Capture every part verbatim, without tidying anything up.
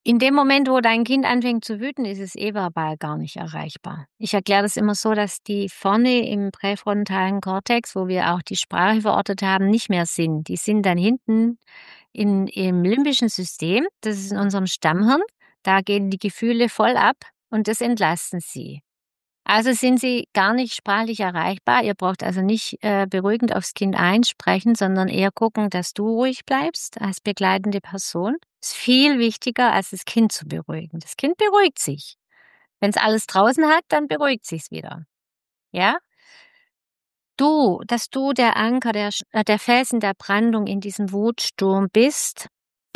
In dem Moment, wo dein Kind anfängt zu wüten, ist es eh verbal gar nicht erreichbar. Ich erkläre das immer so, dass die vorne im präfrontalen Kortex, wo wir auch die Sprache verortet haben, nicht mehr sind. Die sind dann hinten in im limbischen System, das ist in unserem Stammhirn. Da gehen die Gefühle voll ab und das entlasten sie. Also sind sie gar nicht sprachlich erreichbar. Ihr braucht also nicht, äh, beruhigend aufs Kind einsprechen, sondern eher gucken, dass du ruhig bleibst als begleitende Person. Ist viel wichtiger, als das Kind zu beruhigen. Das Kind beruhigt sich. Wenn's alles draußen hat, dann beruhigt sich's wieder, ja? Du dass du der Anker, der sch äh, der Felsen der Brandung in diesem Wutsturm bist.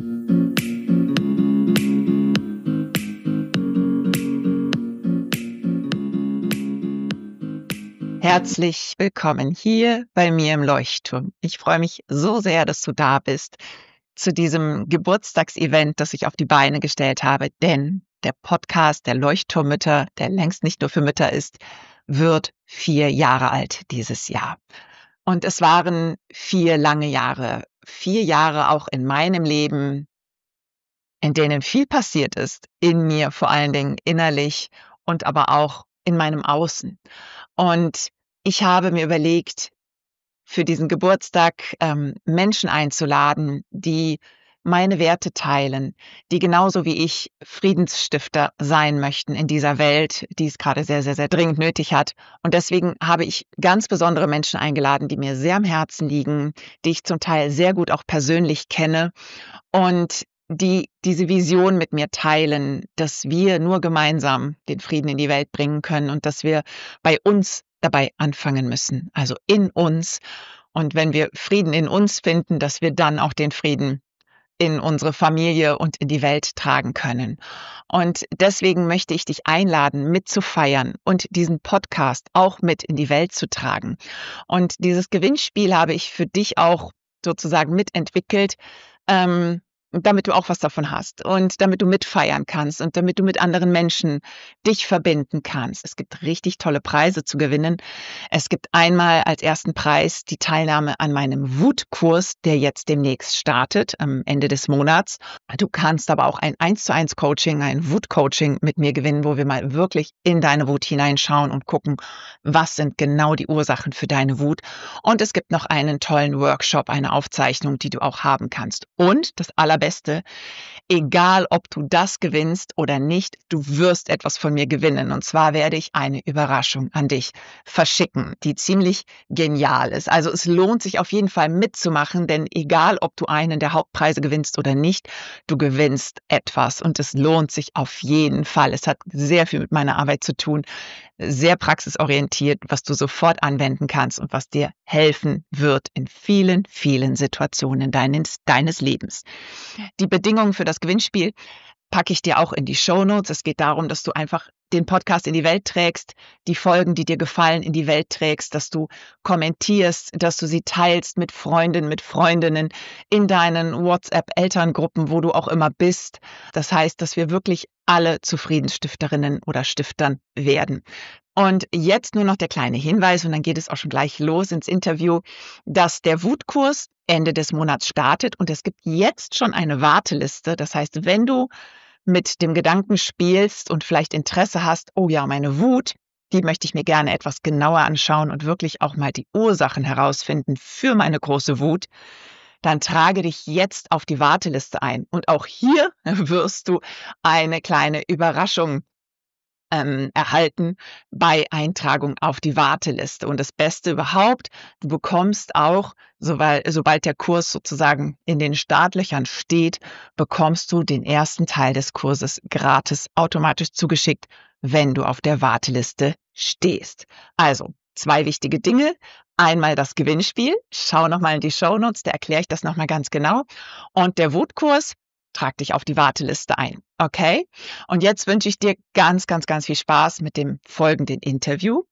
Herzlich willkommen hier bei mir im Leuchtturm. Ich freue mich so sehr, dass du da bist zu diesem Geburtstagsevent, das ich auf die Beine gestellt habe, denn der Podcast der Leuchtturmmütter, der längst nicht nur für Mütter ist, wird vier Jahre alt dieses Jahr. Und es waren vier lange Jahre, vier Jahre auch in meinem Leben, in denen viel passiert ist, in mir vor allen Dingen innerlich und aber auch in meinem Außen. Und ich habe mir überlegt, für diesen Geburtstag ähm, Menschen einzuladen, die meine Werte teilen, die genauso wie ich Friedensstifter sein möchten in dieser Welt, die es gerade sehr, sehr, sehr dringend nötig hat. Und deswegen habe ich ganz besondere Menschen eingeladen, die mir sehr am Herzen liegen, die ich zum Teil sehr gut auch persönlich kenne und die diese Vision mit mir teilen, dass wir nur gemeinsam den Frieden in die Welt bringen können und dass wir bei uns dabei anfangen müssen, also in uns. Und wenn wir Frieden in uns finden, dass wir dann auch den Frieden in unsere Familie und in die Welt tragen können. Und deswegen möchte ich dich einladen, mitzufeiern und diesen Podcast auch mit in die Welt zu tragen. Und dieses Gewinnspiel habe ich für dich auch sozusagen mitentwickelt, ähm, damit du auch was davon hast und damit du mitfeiern kannst und damit du mit anderen Menschen dich verbinden kannst. Es gibt richtig tolle Preise zu gewinnen. Es gibt einmal als ersten Preis die Teilnahme an meinem Wutkurs, der jetzt demnächst startet, am Ende des Monats. Du kannst aber auch ein eins zu eins Coaching, ein Wutcoaching mit mir gewinnen, wo wir mal wirklich in deine Wut hineinschauen und gucken, was sind genau die Ursachen für deine Wut. Und es gibt noch einen tollen Workshop, eine Aufzeichnung, die du auch haben kannst. Und das Allerbeste, egal ob du das gewinnst oder nicht, du wirst etwas von mir gewinnen. Und zwar werde ich eine Überraschung an dich verschicken, die ziemlich genial ist. Also es lohnt sich auf jeden Fall mitzumachen, denn egal ob du einen der Hauptpreise gewinnst oder nicht, du gewinnst etwas und es lohnt sich auf jeden Fall. Es hat sehr viel mit meiner Arbeit zu tun, sehr praxisorientiert, was du sofort anwenden kannst und was dir helfen wird in vielen, vielen Situationen deines, deines Lebens. Die Bedingungen für das Gewinnspiel packe ich dir auch in die Shownotes. Es geht darum, dass du einfach den Podcast in die Welt trägst, die Folgen, die dir gefallen, in die Welt trägst, dass du kommentierst, dass du sie teilst mit Freundinnen, mit Freundinnen, in deinen WhatsApp-Elterngruppen, wo du auch immer bist. Das heißt, dass wir wirklich alle zu Friedensstifterinnen oder Stiftern werden. Und jetzt nur noch der kleine Hinweis, und dann geht es auch schon gleich los ins Interview, dass der Wutkurs Ende des Monats startet und es gibt jetzt schon eine Warteliste. Das heißt, wenn du mit dem Gedanken spielst und vielleicht Interesse hast, oh ja, meine Wut, die möchte ich mir gerne etwas genauer anschauen und wirklich auch mal die Ursachen herausfinden für meine große Wut, dann trage dich jetzt auf die Warteliste ein. Und auch hier wirst du eine kleine Überraschung ähm, erhalten bei Eintragung auf die Warteliste. Und das Beste überhaupt, du bekommst auch, sobald, sobald der Kurs sozusagen in den Startlöchern steht, bekommst du den ersten Teil des Kurses gratis automatisch zugeschickt, wenn du auf der Warteliste stehst. Also, zwei wichtige Dinge. Einmal das Gewinnspiel. Schau nochmal in die Shownotes, da erkläre ich das nochmal ganz genau. Und der Wutkurs, trag dich auf die Warteliste ein. Okay? Und jetzt wünsche ich dir ganz, ganz, ganz viel Spaß mit dem folgenden Interview.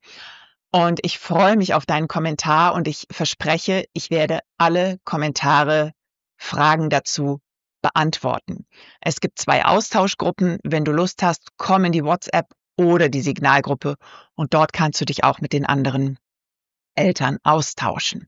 Und ich freue mich auf deinen Kommentar und ich verspreche, ich werde alle Kommentare, Fragen dazu beantworten. Es gibt zwei Austauschgruppen. Wenn du Lust hast, komm in die WhatsApp oder die Signalgruppe und dort kannst du dich auch mit den anderen Eltern austauschen.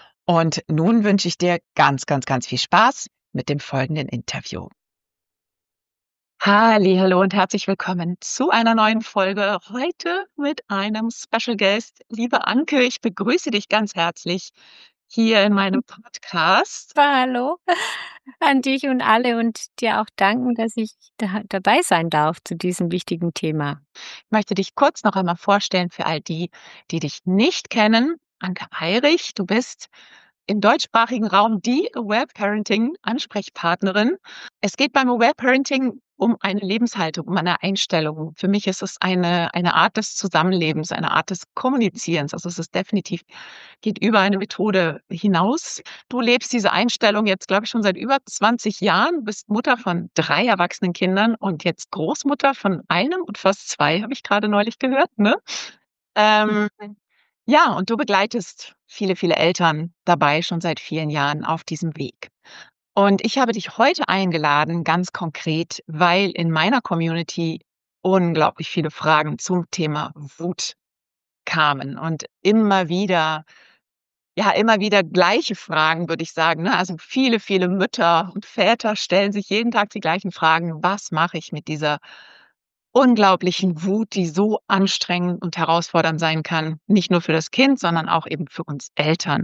Und nun wünsche ich dir ganz, ganz, ganz viel Spaß mit dem folgenden Interview. Hallihallo und herzlich willkommen zu einer neuen Folge. Heute mit einem Special Guest. Liebe Anke, ich begrüße dich ganz herzlich hier in meinem Podcast. Hallo an dich und alle und dir auch danken, dass ich da dabei sein darf zu diesem wichtigen Thema. Ich möchte dich kurz noch einmal vorstellen für all die, die dich nicht kennen. Anke Eirich, du bist im deutschsprachigen Raum die Aware-Parenting-Ansprechpartnerin. Es geht beim Aware-Parenting um eine Lebenshaltung, um eine Einstellung. Für mich ist es eine, eine Art des Zusammenlebens, eine Art des Kommunizierens. Also es ist definitiv, geht über eine Methode hinaus. Du lebst diese Einstellung jetzt, glaube ich, schon seit über zwanzig Jahren, bist Mutter von drei erwachsenen Kindern und jetzt Großmutter von einem und fast zwei, habe ich gerade neulich gehört, ne? Ähm, ja, und du begleitest viele, viele Eltern dabei schon seit vielen Jahren auf diesem Weg. Und ich habe dich heute eingeladen, ganz konkret, weil in meiner Community unglaublich viele Fragen zum Thema Wut kamen und immer wieder, ja, immer wieder gleiche Fragen, würde ich sagen, ne? Also viele, viele Mütter und Väter stellen sich jeden Tag die gleichen Fragen: „Was mache ich mit dieser unglaublichen Wut, die so anstrengend und herausfordernd sein kann, nicht nur für das Kind, sondern auch eben für uns Eltern?“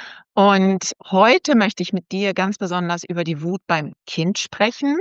Und heute möchte ich mit dir ganz besonders über die Wut beim Kind sprechen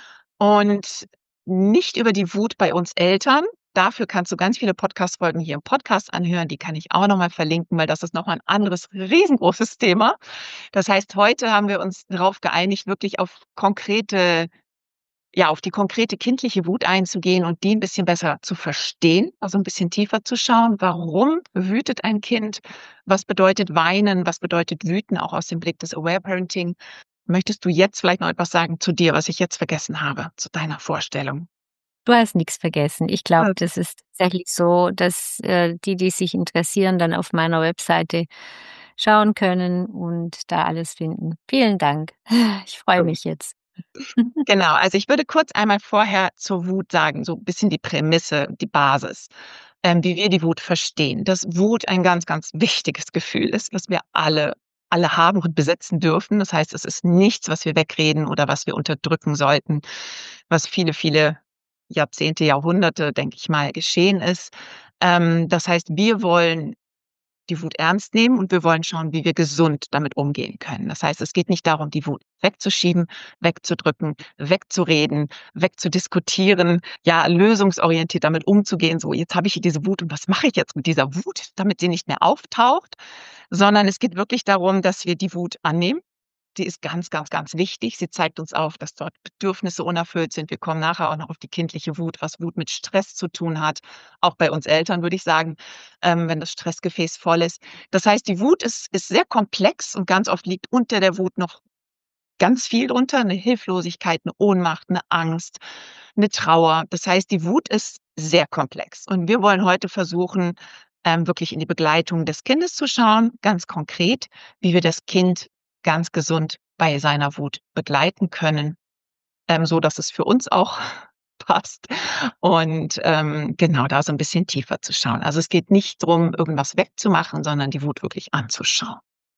und nicht über die Wut bei uns Eltern. Dafür kannst du ganz viele Podcast-Folgen hier im Podcast anhören. Die kann ich auch noch mal verlinken, weil das ist noch mal 'n anderes riesengroßes Thema. Das heißt, heute haben wir uns darauf geeinigt, wirklich auf konkrete ja, auf die konkrete kindliche Wut einzugehen und die 'n bisschen besser zu verstehen, also 'n bisschen tiefer zu schauen. Warum wütet ein Kind? Was bedeutet weinen? Was bedeutet wüten, auch aus dem Blick des Aware Parenting? Möchtest du jetzt vielleicht noch etwas sagen zu dir, was ich jetzt vergessen habe, zu deiner Vorstellung? Du hast nix vergessen. Ich glaube, Gut. das ist tatsächlich so, dass, äh, die, die sich interessieren, dann auf meiner Webseite schauen können und da alles finden. Vielen Dank. Ich freue mich jetzt. Genau, also ich würde kurz einmal vorher zur Wut sagen, so 'n bisschen die Prämisse, die Basis, ähm, wie wir die Wut verstehen. Dass Wut ein ganz, ganz wichtiges Gefühl ist, was wir alle alle haben und besitzen dürfen. Das heißt, es ist nichts, was wir wegreden oder was wir unterdrücken sollten, was viele, viele Jahrzehnte, Jahrhunderte, denke ich mal, geschehen ist. Ähm, das heißt, wir wollen die Wut ernst nehmen und wir wollen schauen, wie wir gesund damit umgehen können. Das heißt, es geht nicht darum, die Wut wegzuschieben, wegzudrücken, wegzureden, wegzudiskutieren, ja, lösungsorientiert damit umzugehen. So, jetzt habe ich hier diese Wut und was mache ich jetzt mit dieser Wut, damit sie nicht mehr auftaucht? Sondern es geht wirklich darum, dass wir die Wut annehmen. Die ist ganz, ganz, ganz wichtig. Sie zeigt uns auf, dass dort Bedürfnisse unerfüllt sind. Wir kommen nachher auch noch auf die kindliche Wut, was Wut mit Stress zu tun hat. Auch bei uns Eltern, würde ich sagen, ähm, wenn das Stressgefäß voll ist. Das heißt, die Wut ist ist sehr komplex und ganz oft liegt unter der Wut noch ganz viel drunter, 'ne Hilflosigkeit, 'ne Ohnmacht, 'ne Angst, 'ne Trauer. Das heißt, die Wut ist sehr komplex. Und wir wollen heute versuchen, ähm, wirklich in die Begleitung des Kindes zu schauen, ganz konkret, wie wir das Kind ganz gesund bei seiner Wut begleiten können, ähm, so dass es für uns auch passt. Und, ähm, genau, da so 'n bisschen tiefer zu schauen. Also, es geht nicht drum, irgendwas wegzumachen, sondern die Wut wirklich anzuschauen.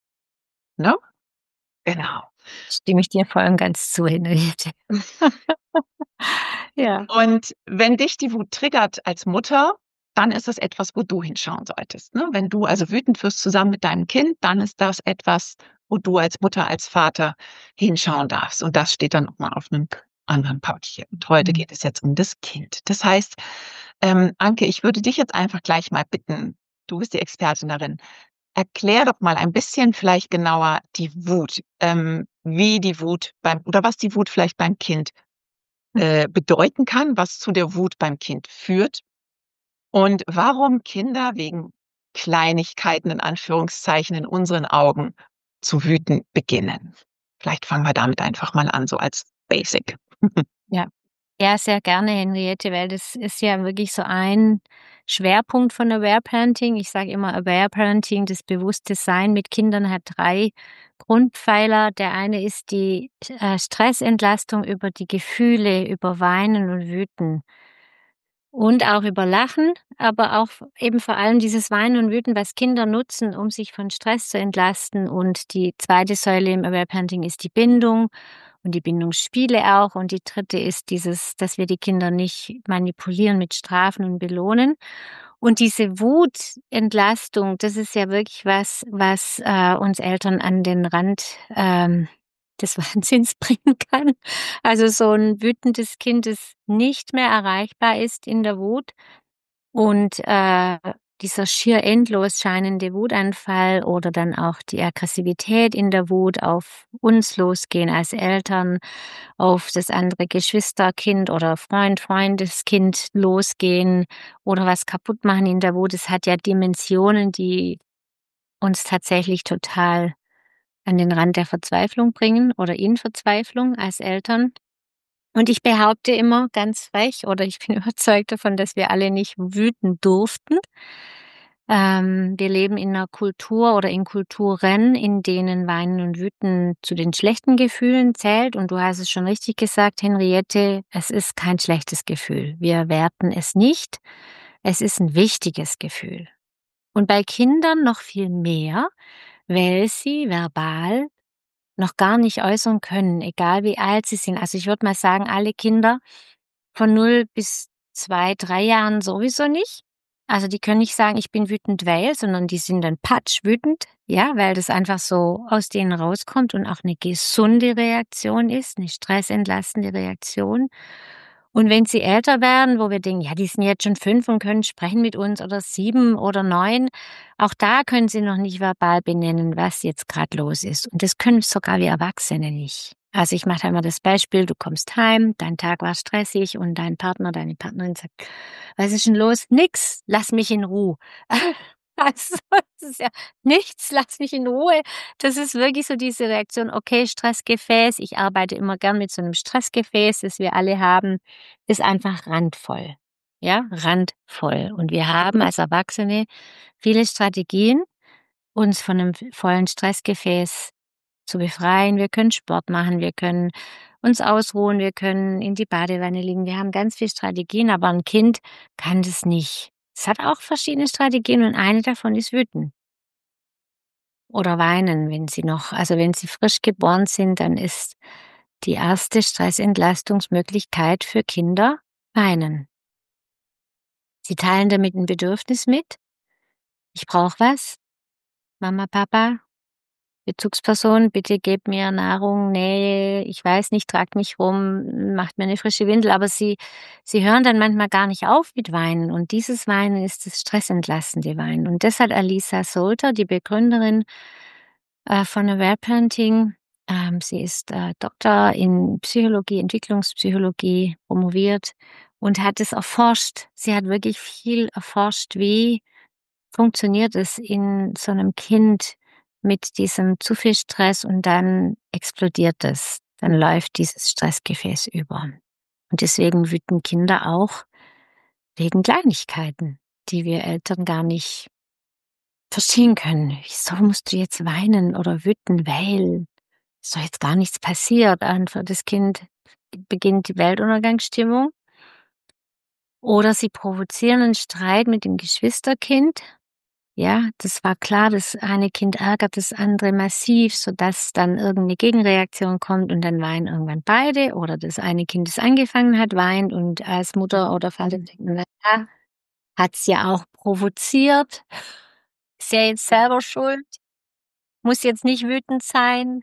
Ne? Genau. Stimme ich dir voll und ganz zu, Henriette. Ja. Und wenn dich die Wut triggert als Mutter, dann ist das etwas, wo du hinschauen solltest, ne? Wenn du also wütend wirst zusammen mit deinem Kind, dann ist das etwas, wo du als Mutter, als Vater hinschauen darfst. Und das steht dann noch mal auf 'nem anderen Papier. Und heute Mhm. geht es jetzt um das Kind. Das heißt, ähm, Anke, ich würde dich jetzt einfach gleich mal bitten, du bist die Expertin darin, erklär doch mal ein bisschen vielleicht genauer die Wut, ähm, wie die Wut beim oder was die Wut vielleicht beim Kind, äh, bedeuten kann, was zu der Wut beim Kind führt und warum Kinder wegen Kleinigkeiten in Anführungszeichen in unseren Augen zu wüten beginnen. Vielleicht fangen wir damit einfach mal an, so als Basic. Ja. Ja, sehr gerne, Henriette, weil das ist ja wirklich so ein Schwerpunkt von Aware Parenting. Ich sage immer, Aware Parenting, das bewusste Sein mit Kindern hat drei Grundpfeiler. Der eine ist die, äh, Stressentlastung über die Gefühle, über Weinen und Wüten. Und auch über Lachen, aber auch v eben vor allem dieses Weinen und Wüten, was Kinder nutzen, um sich von Stress zu entlasten. Und die zweite Säule im Aware Parenting ist die Bindung. und die Bindungsspiele auch. Und die dritte ist dieses, dass wir die Kinder nicht manipulieren mit Strafen und belohnen. Und diese Wutentlastung, das ist ja wirklich was, was äh, uns Eltern an den Rand ähm, des Wahnsinns bringen kann. Also so ein wütendes Kind, das nicht mehr erreichbar ist in der Wut und äh, dieser schier endlos scheinende Wutanfall oder dann auch die Aggressivität in der Wut auf uns losgehen als Eltern, auf das andere Geschwisterkind oder Freund, Freundeskind losgehen oder was kaputt machen in der Wut. Es hat ja Dimensionen, die uns tatsächlich total an den Rand der Verzweiflung bringen oder in Verzweiflung als Eltern. Und ich behaupte immer ganz frech oder ich bin überzeugt davon, dass wir alle nicht wüten durften. Ähm, wir leben in einer Kultur oder in Kulturen, in denen Weinen und Wüten zu den schlechten Gefühlen zählt. Und du hast es schon richtig gesagt, Henriette, es ist kein schlechtes Gefühl. Wir werten es nicht. Es ist ein wichtiges Gefühl. Und bei Kindern noch viel mehr, weil sie verbal noch gar nicht äußern können, egal wie alt sie sind. Also ich würde mal sagen, alle Kinder von null bis zwei, drei Jahren sowieso nicht. Also die können nicht sagen, ich bin wütend, weil, sondern die sind dann patschwütend, ja, weil das einfach so aus denen rauskommt und auch eine gesunde Reaktion ist, eine stressentlastende Reaktion. Und wenn sie älter werden, wo wir denken, ja, die sind jetzt schon fünf und können sprechen mit uns oder sieben oder neun, auch da können sie noch nicht verbal benennen, was jetzt gerade los ist. Und das können sogar wir Erwachsene nicht. Also ich mache da immer das Beispiel, du kommst heim, dein Tag war stressig und dein Partner, deine Partnerin sagt, was ist denn los? Nix, lass mich in Ruhe. Also, das ist ja nichts, lass mich in Ruhe. Das ist wirklich so diese Reaktion, okay, Stressgefäß, ich arbeite immer gern mit so einem Stressgefäß, das wir alle haben, ist einfach randvoll. Ja, randvoll. Und wir haben als Erwachsene viele Strategien, uns von einem vollen Stressgefäß zu befreien. Wir können Sport machen, wir können uns ausruhen, wir können in die Badewanne liegen. Wir haben ganz viele Strategien, aber ein Kind kann das nicht. Es hat auch verschiedene Strategien und eine davon ist wüten oder weinen, wenn sie noch, also wenn sie frisch geboren sind, dann ist die erste Stressentlastungsmöglichkeit für Kinder weinen. Sie teilen damit ein Bedürfnis mit. Ich brauche was. Mama, Papa, Bezugsperson, bitte gebt mir Nahrung, Nähe, ich weiß nicht, tragt mich rum, macht mir eine frische Windel, aber sie, sie hören dann manchmal gar nicht auf mit Weinen und dieses Weinen ist das stressentlastende Weinen. Und das hat Alisa Solter, die Begründerin äh, von Aware Parenting, ähm, sie ist äh, Doktor in Psychologie, Entwicklungspsychologie, promoviert und hat es erforscht. Sie hat wirklich viel erforscht, wie funktioniert es in so einem Kind mit diesem zu viel Stress und dann explodiert es. Dann läuft dieses Stressgefäß über. Und deswegen wüten Kinder auch wegen Kleinigkeiten, die wir Eltern gar nicht verstehen können. Wieso musst du jetzt weinen oder wüten, weil ist doch jetzt gar nichts passiert. Einfach das Kind beginnt die Weltuntergangsstimmung. Oder sie provozieren einen Streit mit dem Geschwisterkind. Ja, das war klar, das eine Kind ärgert das andere massiv, sodass dann irgendeine Gegenreaktion kommt und dann weinen irgendwann beide oder das eine Kind, das angefangen hat, weint und als Mutter oder Vater denkt, na ja, hat's ja auch provoziert, ist ja jetzt selber schuld, muss jetzt nicht wütend sein.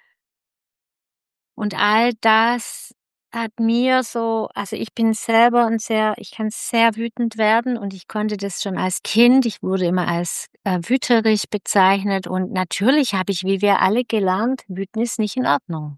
Und all das hat mir so, also ich bin selber ein sehr, ich kann sehr wütend werden und ich konnte das schon als Kind. Ich wurde immer als äh, wüterig bezeichnet und natürlich habe ich, wie wir alle gelernt, wüten ist nicht in Ordnung.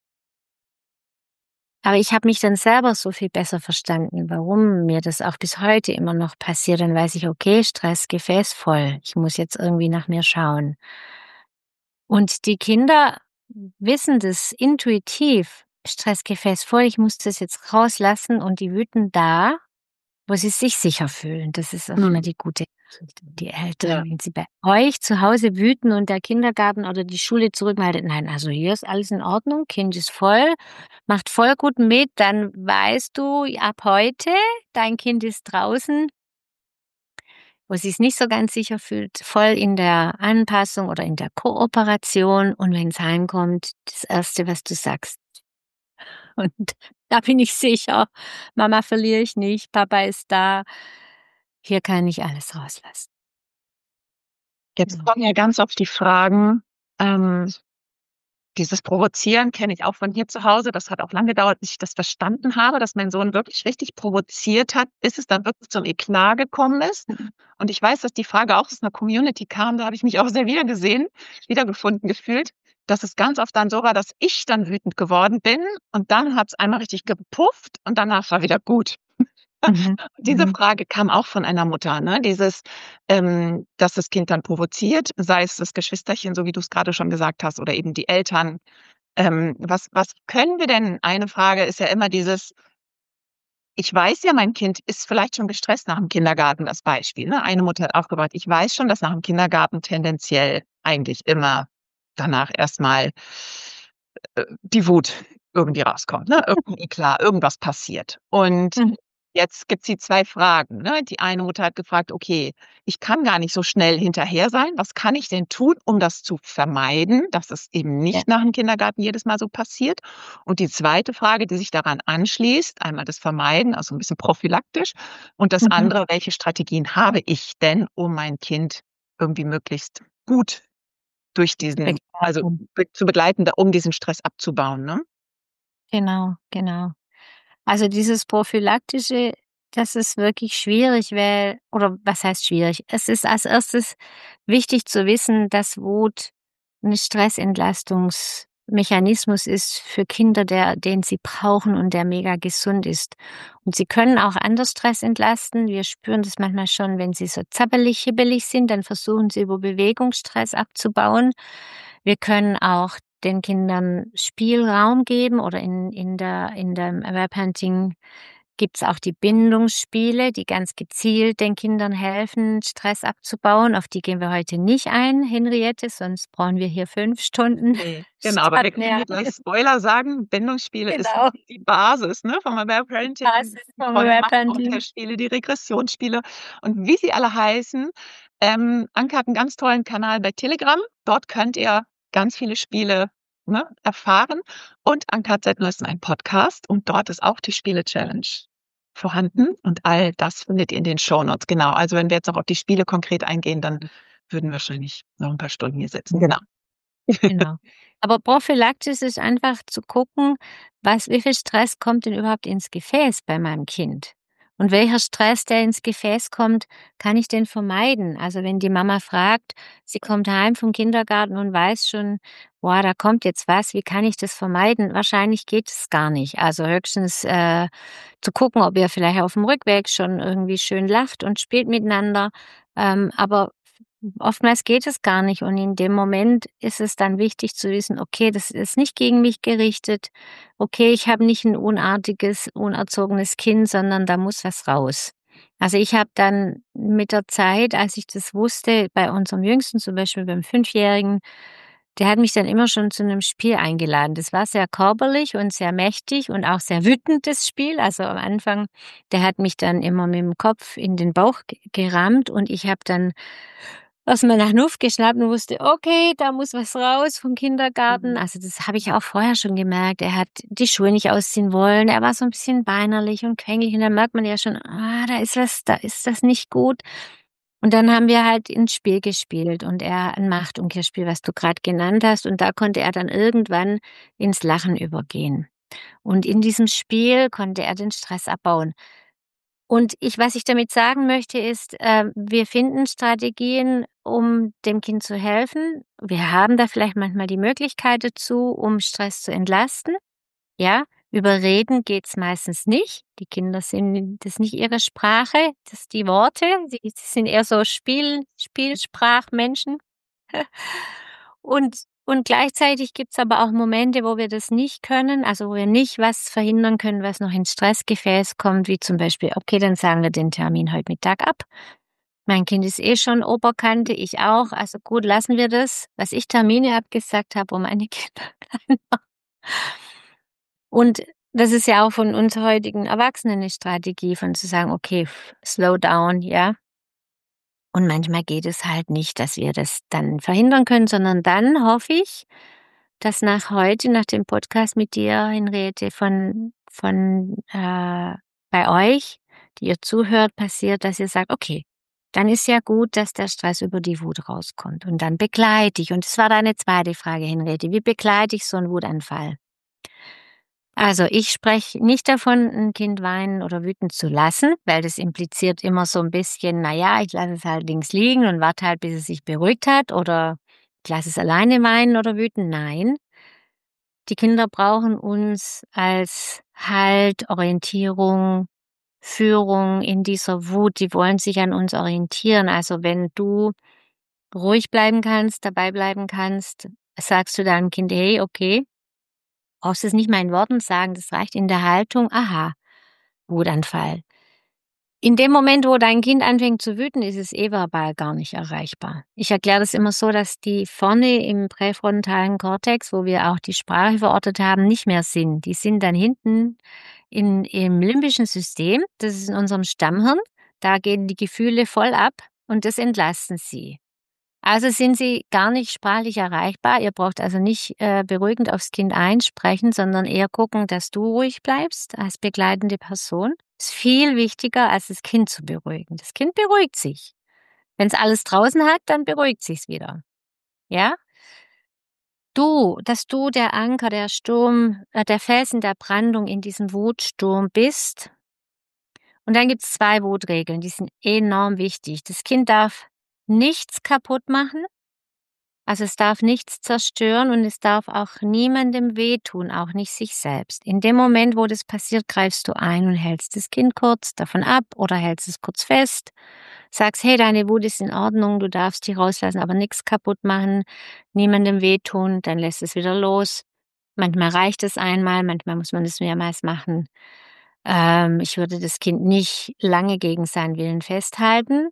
Aber ich habe mich dann selber so viel besser verstanden, warum mir das auch bis heute immer noch passiert. Dann weiß ich, okay, Stress, Gefäß voll. Ich muss jetzt irgendwie nach mir schauen. Und die Kinder wissen das intuitiv. Stressgefäß voll, ich muss das jetzt rauslassen und die wüten da, wo sie sich sicher fühlen. Das ist auch immer Mhm. die gute Nachricht. Die Eltern, Ja. wenn sie bei euch zu Hause wüten und der Kindergarten oder die Schule zurückmeldet, nein, also hier ist alles in Ordnung, Kind ist voll, macht voll gut mit, dann weißt du, ab heute, dein Kind ist draußen, wo sie es nicht so ganz sicher fühlt, voll in der Anpassung oder in der Kooperation und wenn es heimkommt, das Erste, was du sagst, Und da bin ich sicher, Mama verliere ich nicht, Papa ist da. Hier kann ich alles rauslassen. Jetzt Genau. kommen ja ganz oft die Fragen, ähm, dieses Provozieren kenne ich auch von hier zu Hause. Das hat auch lange gedauert, bis ich das verstanden habe, dass mein Sohn wirklich richtig provoziert hat, bis es dann wirklich zum Eklat gekommen ist. Und ich weiß, dass die Frage auch aus einer Community kam, da habe ich mich auch sehr wiedergesehen wiedergefunden gefühlt, dass es ganz oft dann so war, dass ich dann wütend geworden bin und dann hat's einmal richtig gepufft und danach war wieder gut. Mhm. Diese Mhm. Frage kam auch von einer Mutter, ne? Dieses, ähm, dass das Kind dann provoziert, sei es das Geschwisterchen, so wie du's grade schon gesagt hast, oder eben die Eltern. Ähm, was was können wir denn eine Frage ist ja immer dieses ich weiß ja, mein Kind ist vielleicht schon gestresst nach dem Kindergarten, das Beispiel, ne? Eine Mutter hat aufgebracht: „Ich weiß schon, dass nach dem Kindergarten tendenziell eigentlich immer danach erst mal, äh, die Wut irgendwie rauskommt, ne? Irgend 'n Eklat, irgendwas passiert.“ Und Mhm. jetzt gibt's die zwei Fragen, ne? Die eine Mutter hat gefragt: „Okay, ich kann gar nicht so schnell hinterher sein. Was kann ich denn tun, um das zu vermeiden, dass es eben Ja. nicht nach dem Kindergarten jedes Mal so passiert?“ Und die zweite Frage, die sich daran anschließt, einmal das Vermeiden, also 'n bisschen prophylaktisch und das Mhm. andere: „Welche Strategien habe ich denn, um mein Kind irgendwie möglichst gut durch diesen also, Begleitung. be zu begleiten, da um diesen Stress abzubauen“, ne? Genau, genau. Also, dieses Prophylaktische, das ist wirklich schwierig, weil oder was heißt schwierig? Es ist als Erstes wichtig zu wissen, dass Wut 'n Stressentlastungsmechanismus ist für Kinder, der den sie brauchen und der mega gesund ist. Und sie können auch anders Stress entlasten. Wir spüren das manchmal schon, wenn sie so zappelig, hibbelig sind, dann versuchen sie über Bewegung Stress abzubauen. Wir können auch den Kindern Spielraum geben oder in in der in dem Webhunting gibt's auch die Bindungsspiele, die ganz gezielt den Kindern helfen, Stress abzubauen. Auf die gehen wir heute nicht ein, Henriette, sonst brauchen wir hier fünf Stunden Ne, genau, aber statt wir können ja. hier gleich Spoiler sagen, Bindungsspiele ist Genau. die Basis, ne, vom Aware-Parenting, Basis vom von Webhunting. Mach-Unterspiele, die Regressionsspiele und wie sie alle heißen. Ähm, Anke hat 'n ganz tollen Kanal bei Telegram. Dort könnt ihr ganz viele Spiele, ne, erfahren. Und Anke hat seit Neuestem einen Podcast und dort ist auch die Spiele-Challenge vorhanden und all das findet ihr in den Shownotes. Genau, also, wenn wir jetzt noch auf die Spiele konkret eingehen, dann würden wir wahrscheinlich noch 'n paar Stunden hier sitzen, genau. Genau. Aber prophylaktisch ist einfach zu gucken, was wie viel Stress kommt denn überhaupt ins Gefäß bei meinem Kind? Und welcher Stress, der ins Gefäß kommt, kann ich denn vermeiden? Also, wenn die Mama fragt, sie kommt heim vom Kindergarten und weiß schon: „Boah, da kommt jetzt was, wie kann ich das vermeiden?“ Wahrscheinlich geht es gar nicht. Also, höchstens, äh, zu gucken, ob ihr vielleicht aufm Rückweg schon irgendwie schön lacht und spielt miteinander. Ähm, aber oftmals geht es gar nicht und in dem Moment ist es dann wichtig zu wissen: „Okay, das ist nicht gegen mich gerichtet. Okay, ich habe nicht 'n unartiges, unerzogenes Kind, sondern da muss was raus.“ Also, ich habe dann mit der Zeit, als ich das wusste bei unserem Jüngsten, zum Beispiel beim Fünfjährigen, der hat mich dann immer schon zu 'nem Spiel eingeladen. Das war sehr körperlich und sehr mächtig und auch sehr wütend, das Spiel. Also, am Anfang der hat mich dann immer mit'm Kopf in den Bauch ge gerammt und ich habe dann erst mal nach Luft geschnappt und wusste: „Okay, da muss was raus vom Kindergarten.“ Mhm. Also, das habe ich auch vorher schon gemerkt. Er hat die Schuhe nicht ausziehen wollen. Er war so 'n bisschen weinerlich und quengelig und da merkt man ja schon: „Ah, da ist was da ist das nicht gut.“ Und dann haben wir halt 'n Spiel gespielt und er 'n Machtumkehrspiel, was du grad genannt hast. Und da konnte er dann irgendwann ins Lachen übergehen. Und in diesem Spiel konnte er den Stress abbauen. Und ich was ich damit sagen möchte, ist, äh, wir finden Strategien, um dem Kind zu helfen. Wir haben da vielleicht manchmal die Möglichkeit dazu, um Stress zu entlasten. Ja, über Reden geht's meistens nicht. Die Kinder sind das ist nicht ihre Sprache, das die Worte. Sie sie sind eher so Spiel Spielsprachmenschen. Und und gleichzeitig gibt's aber auch Momente, wo wir das nicht können, also, wo wir nicht was verhindern können, was noch ins Stressgefäß kommt, wie zum Beispiel: „Okay, dann sagen wir den Termin heute Mittag ab. Mein Kind ist eh schon Oberkante, ich auch. Also, gut, lassen wir das, dass ich Termine abgesagt habe, um meine Kinder klein machen.“ Und das ist ja auch von uns heutigen Erwachsenen 'ne Strategie, von zu sagen: „Okay, slow down“, ja? Und manchmal geht es halt nicht, dass wir das dann verhindern können, sondern dann hoffe ich, dass nach heute, nach dem Podcast mit dir, Henriette, von, von äh, bei euch, die ihr zuhört, passiert, dass ihr sagt, okay, dann ist ja gut, dass der Stress über die Wut rauskommt. Und dann begleite ich. Und das war deine zweite Frage, Henriette. Wie begleite ich so einen Wutanfall? Also ich spreche nicht davon, ein Kind weinen oder wütend zu lassen, weil das impliziert immer so ein bisschen, na ja, ich lasse es halt links liegen und warte halt, bis es sich beruhigt hat, oder ich lasse es alleine weinen oder wüten. Nein, die Kinder brauchen uns als Halt, Orientierung, Führung in dieser Wut. Die wollen sich an uns orientieren. Also wenn du ruhig bleiben kannst, dabei bleiben kannst, sagst du deinem Kind: „Hey, okay, brauchst es nicht mal in Worten sagen, das reicht in der Haltung. Aha, Wutanfall.“ In dem Moment, wo dein Kind anfängt zu wüten, ist es eh verbal gar nicht erreichbar. Ich erkläre das immer so, dass die vorne im präfrontalen Kortex, wo wir auch die Sprache verortet haben, nicht mehr sind. Die sind dann hinten in, im limbischen System, das ist in unserem Stammhirn. Da gehen die Gefühle voll ab und das entlasten sie. Also sind sie gar nicht sprachlich erreichbar. Ihr braucht also nicht äh, beruhigend aufs Kind einsprechen, sondern eher gucken, dass du ruhig bleibst als begleitende Person. Ist viel wichtiger, als das Kind zu beruhigen. Das Kind beruhigt sich. Wenn es alles draußen hat, dann beruhigt sich's wieder. Ja? Du, dass du der Anker, der Sturm, äh, der Felsen der Brandung in diesem Wutsturm bist. Und dann gibt's zwei Wutregeln, die sind enorm wichtig. Das Kind darf nichts kaputt machen. Also es darf nichts zerstören und es darf auch niemandem wehtun, auch nicht sich selbst. In dem Moment, wo das passiert, greifst du ein und hältst das Kind kurz davon ab oder hältst es kurz fest. Sagst, hey, deine Wut ist in Ordnung, du darfst die rauslassen, aber nichts kaputt machen, niemandem wehtun, dann lässt es wieder los. Manchmal reicht es einmal, manchmal muss man das mehrmals machen. Ähm, ich würde das Kind nicht lange gegen seinen Willen festhalten.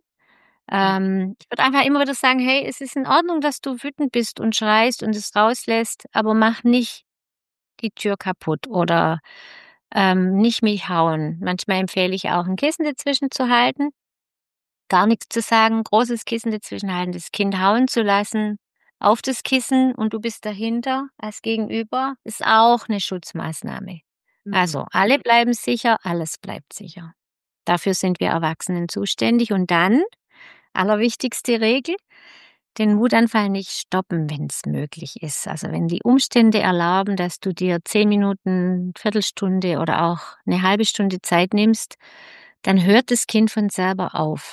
Ähm, ich würde einfach immer wieder sagen: „Hey, es ist in Ordnung, dass du wütend bist und schreist und es rauslässt, aber mach nicht die Tür kaputt oder, ähm, nicht mich hauen.“ Manchmal empfehle ich auch, 'n Kissen dazwischen zu halten, gar nichts zu sagen, großes Kissen dazwischen halten, das Kind hauen zu lassen auf das Kissen und du bist dahinter als Gegenüber, ist auch 'ne Schutzmaßnahme. Mhm. Also, alle bleiben sicher, alles bleibt sicher. Dafür sind wir Erwachsenen zuständig. Und dann, allerwichtigste Regel, den Wutanfall nicht stoppen, wenn es möglich ist. Also, wenn die Umstände erlauben, dass du dir zehn Minuten, Viertelstunde oder auch eine halbe Stunde Zeit nimmst, dann hört das Kind von selber auf.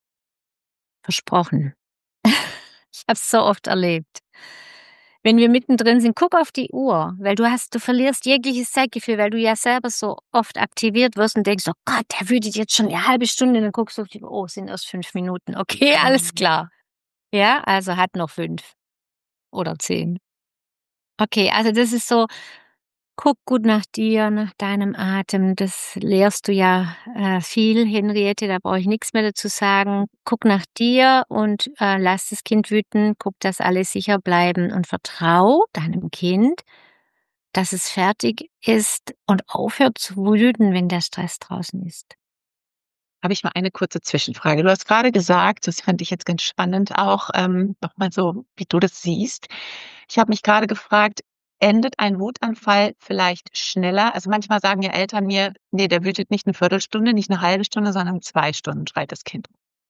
Versprochen. Ich habe es so oft erlebt. Wenn wir mittendrin sind, guck auf die Uhr, weil du hast du verlierst jegliches Zeitgefühl, weil du ja selber so oft aktiviert wirst und denkst: „Oh Gott, der wütet jetzt schon eine halbe Stunde“, dann guckst du auf die Uhr: „Oh, es sind erst fünf Minuten. Okay, alles Mhm. klar.“ Ja, also hat noch fünf oder zehn. Okay, also das ist so, guck gut nach dir, nach deinem Atem. Das lehrst du ja, äh, viel, Henriette, da brauche ich nix mehr dazu sagen. Guck nach dir und, äh, lass das Kind wüten. Guck, dass alle sicher bleiben und vertrau deinem Kind, dass es fertig ist und aufhört zu wüten, wenn der Stress draußen ist. Habe ich mal eine kurze Zwischenfrage. Du hast gerade gesagt, das fand ich jetzt ganz spannend auch, ähm, noch mal so, wie du das siehst. Ich habe mich gerade gefragt, endet ein Wutanfall vielleicht schneller? Also, manchmal sagen ja Eltern mir: „Ne, der wütet nicht eine Viertelstunde, nicht eine halbe Stunde, sondern zwei Stunden schreit das Kind.“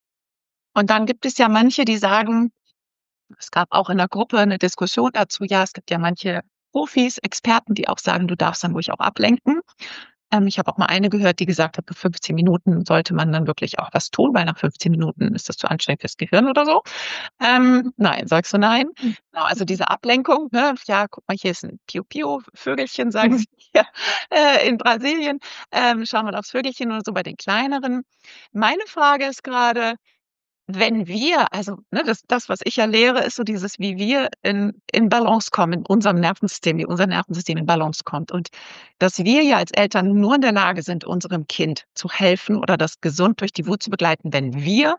Und dann gibt es ja manche, die sagen, es gab auch in der Gruppe eine Diskussion dazu, ja, es gibt ja manche Profis, Experten, die auch sagen, du darfst dann ruhig auch ablenken. Ähm, ich habe auch mal eine gehört, die gesagt hat, für fünfzehn Minuten sollte man dann wirklich auch was tun, weil nach fünfzehn Minuten ist das zu anstrengend fürs Gehirn oder so. Ähm, nein, sagst du nein? Genau, also diese Ablenkung, ne? Ja, guck mal, hier ist 'n Piu-Piu-Vögelchen, sagen sie hier, äh, in Brasilien. Ähm, schau mal aufs Vögelchen oder so bei den kleineren. Meine Frage ist grade, wenn wir, also, ne, das das, was ich ja lehre, ist so dieses, wie wir in in Balance kommen in unserem Nervensystem, wie unser Nervensystem in Balance kommt und dass wir ja als Eltern nur in der Lage sind, unserem Kind zu helfen oder das gesund durch die Wut zu begleiten, wenn wir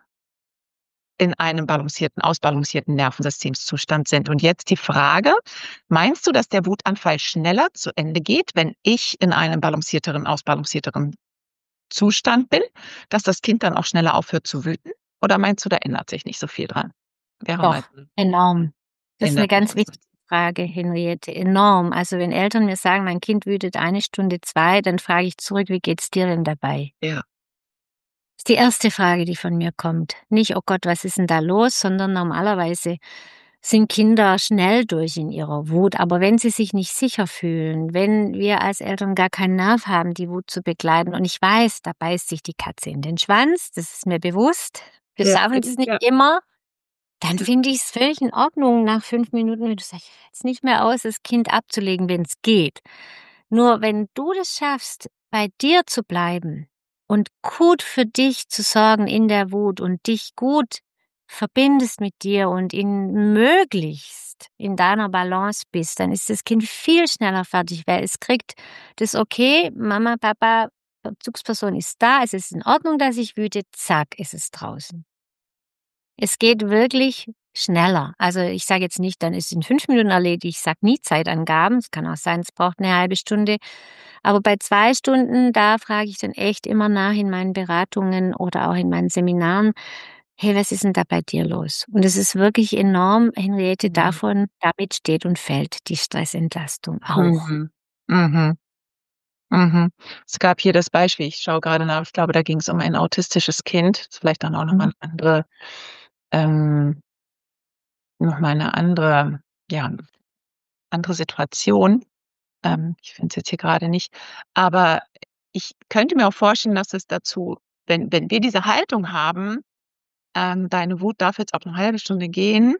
in einem balancierten, ausbalancierten Nervensystemszustand sind. Und jetzt die Frage: Meinst du, dass der Wutanfall schneller zu Ende geht, wenn ich in einem balancierteren, ausbalancierteren Zustand bin, dass das Kind dann auch schneller aufhört zu wüten? Oder meinst du, da ändert sich nicht so viel dran? Wäre mal Doch, enorm. Das ist 'ne ändert sich ganz was. wichtige frage, Henriette, enorm. Also, wenn Eltern mir sagen, mein Kind wütet eine Stunde, zwei, dann frage ich zurück: „Wie geht's dir denn dabei?“ Ja. Ist die erste Frage, die von mir kommt. Nicht: „Oh Gott, was ist denn da los?“, sondern normalerweise sind Kinder schnell durch in ihrer Wut. Aber wenn sie sich nicht sicher fühlen, wenn wir als Eltern gar keinen Nerv haben, die Wut zu begleiten, und ich weiß, da beißt sich die Katze in den Schwanz, das ist mir bewusst. Wir Ja, schaffen das nicht ja. immer. Dann finde ich es völlig in Ordnung, nach fünf Minuten, wenn du sagst: „Ich halte es nicht mehr aus, das Kind abzulegen“, wenn es geht. Nur wenn du das schaffst, bei dir zu bleiben und gut für dich zu sorgen in der Wut und dich gut verbindest mit dir und in möglichst in deiner Balance bist, dann ist das Kind viel schneller fertig, weil es kriegt das Okay, Mama, Papa, Bezugsperson ist da, es ist in Ordnung, dass ich wüte, zack, ist es draußen. Es geht wirklich schneller. Also, ich sage jetzt nicht, dann ist es in fünf Minuten erledigt. Ich sage nie Zeitangaben. Es kann auch sein, es braucht eine halbe Stunde. Aber bei zwei Stunden, da frage ich dann echt immer nach in meinen Beratungen oder auch in meinen Seminaren: „Hey, was ist denn da bei dir los?“ Und es ist wirklich enorm, Henriette, Mhm. davon damit steht und fällt die Stressentlastung auch. Mhm. Mhm. Mhm. Es gab hier das Beispiel, ich schaue gerade nach, ich glaube, da ging's um ein autistisches Kind. Ist vielleicht dann auch noch mal Mhm. 'ne andere ähm, noch mal 'ne andere, ja, andere Situation. Ähm, ich finde es jetzt hier grade nicht. Aber ich könnte mir auch vorstellen, dass es dazu wenn wenn wir diese Haltung haben, ähm: „Deine Wut darf jetzt auch 'ne halbe Stunde gehen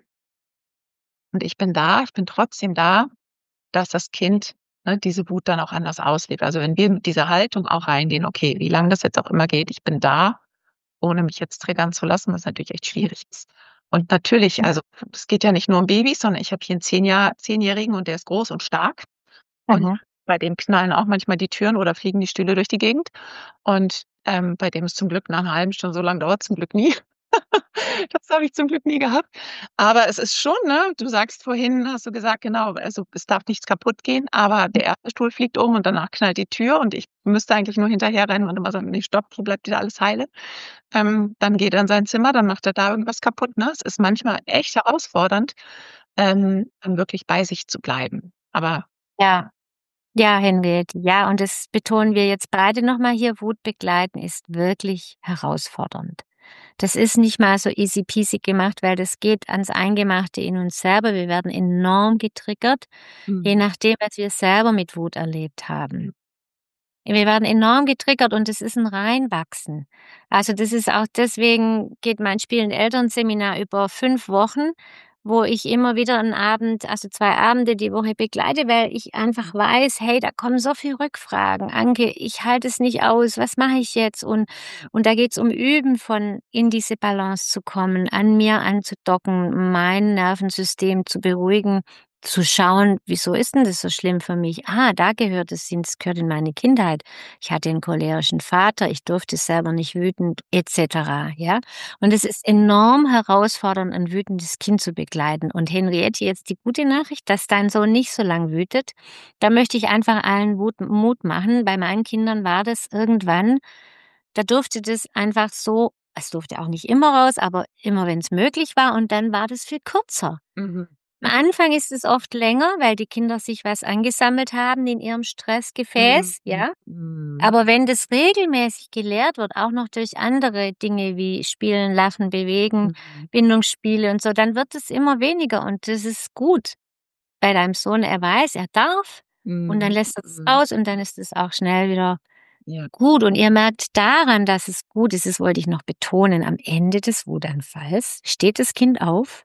und ich bin da, ich bin trotzdem da“, dass das Kind, ne, diese Wut dann auch anders auslebt. Also, wenn wir mit dieser Haltung auch reingehen: „Okay, wie lang das jetzt auch immer geht, ich bin da, ohne mich jetzt triggern zu lassen“, was natürlich echt schwierig ist. Und natürlich, also, es geht ja nicht nur um Babys, sondern ich habe hier 'n zehn Jahr Zehnjährigen und der ist groß und stark. Und Mhm. bei dem knallen auch manchmal die Türen oder fliegen die Stühle durch die Gegend. Und, ähm, bei dem ist zum Glück nach 'ner halben Stunde, so lang dauert's zum Glück nie. Das habe ich zum Glück nie gehabt. Aber es ist schon, ne, du sagst vorhin hast du gesagt, genau, also, es darf nichts kaputtgehen, aber der erste Stuhl fliegt um und danach knallt die Tür und ich müsste eigentlich nur hinterherrennen und immer sagen: „Ne, stopp, hier bleibt wieder alles heile.“ Ähm, dann geht er in sein Zimmer, dann macht er da irgendwas kaputt, ne? Es ist manchmal echt herausfordernd, ähm, dann wirklich bei sich zu bleiben. Aber Ja. Ja, Henriette, ja, und das betonen wir jetzt beide noch mal hier. Wut begleiten ist wirklich herausfordernd. Das ist nicht mal so easy peasy gemacht, weil das geht ans Eingemachte in uns selber. Wir werden enorm getriggert, je Mhm. nachdem, was wir selber mit Wut erlebt haben. Wir werden enorm getriggert und es ist 'n Reinwachsen. Also, das ist auch deswegen geht mein Spielen-Eltern-Seminar über fünf Wochen, wo ich immer wieder 'n Abend also, zwei Abende die Woche begleite, weil ich einfach weiß: „Hey, da kommen so viel Rückfragen. Anke, ich halte es nicht aus. Was mache ich jetzt?“ Und und da geht's um Üben von in diese Balance zu kommen, an mir anzudocken, mein Nervensystem zu beruhigen, zu schauen: „Wieso ist 'n das so schlimm für mich? Ah, da gehört es hin, das gehört in meine Kindheit. Ich hatte 'n cholerischen Vater, ich durfte selber nicht wütend“ et cetera, ja? Und es ist enorm herausfordernd, 'n wütendes Kind zu begleiten. Und Henriette, jetzt die gute Nachricht, dass dein Sohn nicht so lang wütet. Da möchte ich einfach allen Wut Mut machen. Bei meinen Kindern war das irgendwann da durfte das einfach so es durfte auch nicht immer raus, aber immer wenn's möglich war und dann war das viel kürzer. Mhm. Am Anfang ist es oft länger, weil die Kinder sich was angesammelt haben in ihrem Mhm. Stressgefäß, ja? Mhm. Aber wenn das regelmäßig gelehrt wird, auch noch durch andere Dinge wie Spielen, Lachen, Bewegen, Mhm. Bindungsspiele und so, dann wird es immer weniger und das ist gut bei deinem Sohn. Er weiß, er darf und dann Mhm. lässt er's Mhm. raus und dann ist es auch schnell wieder Ja. gut. Und ihr merkt daran, dass es gut ist, das wollte ich noch betonen, am Ende des Wutanfalls steht das Kind auf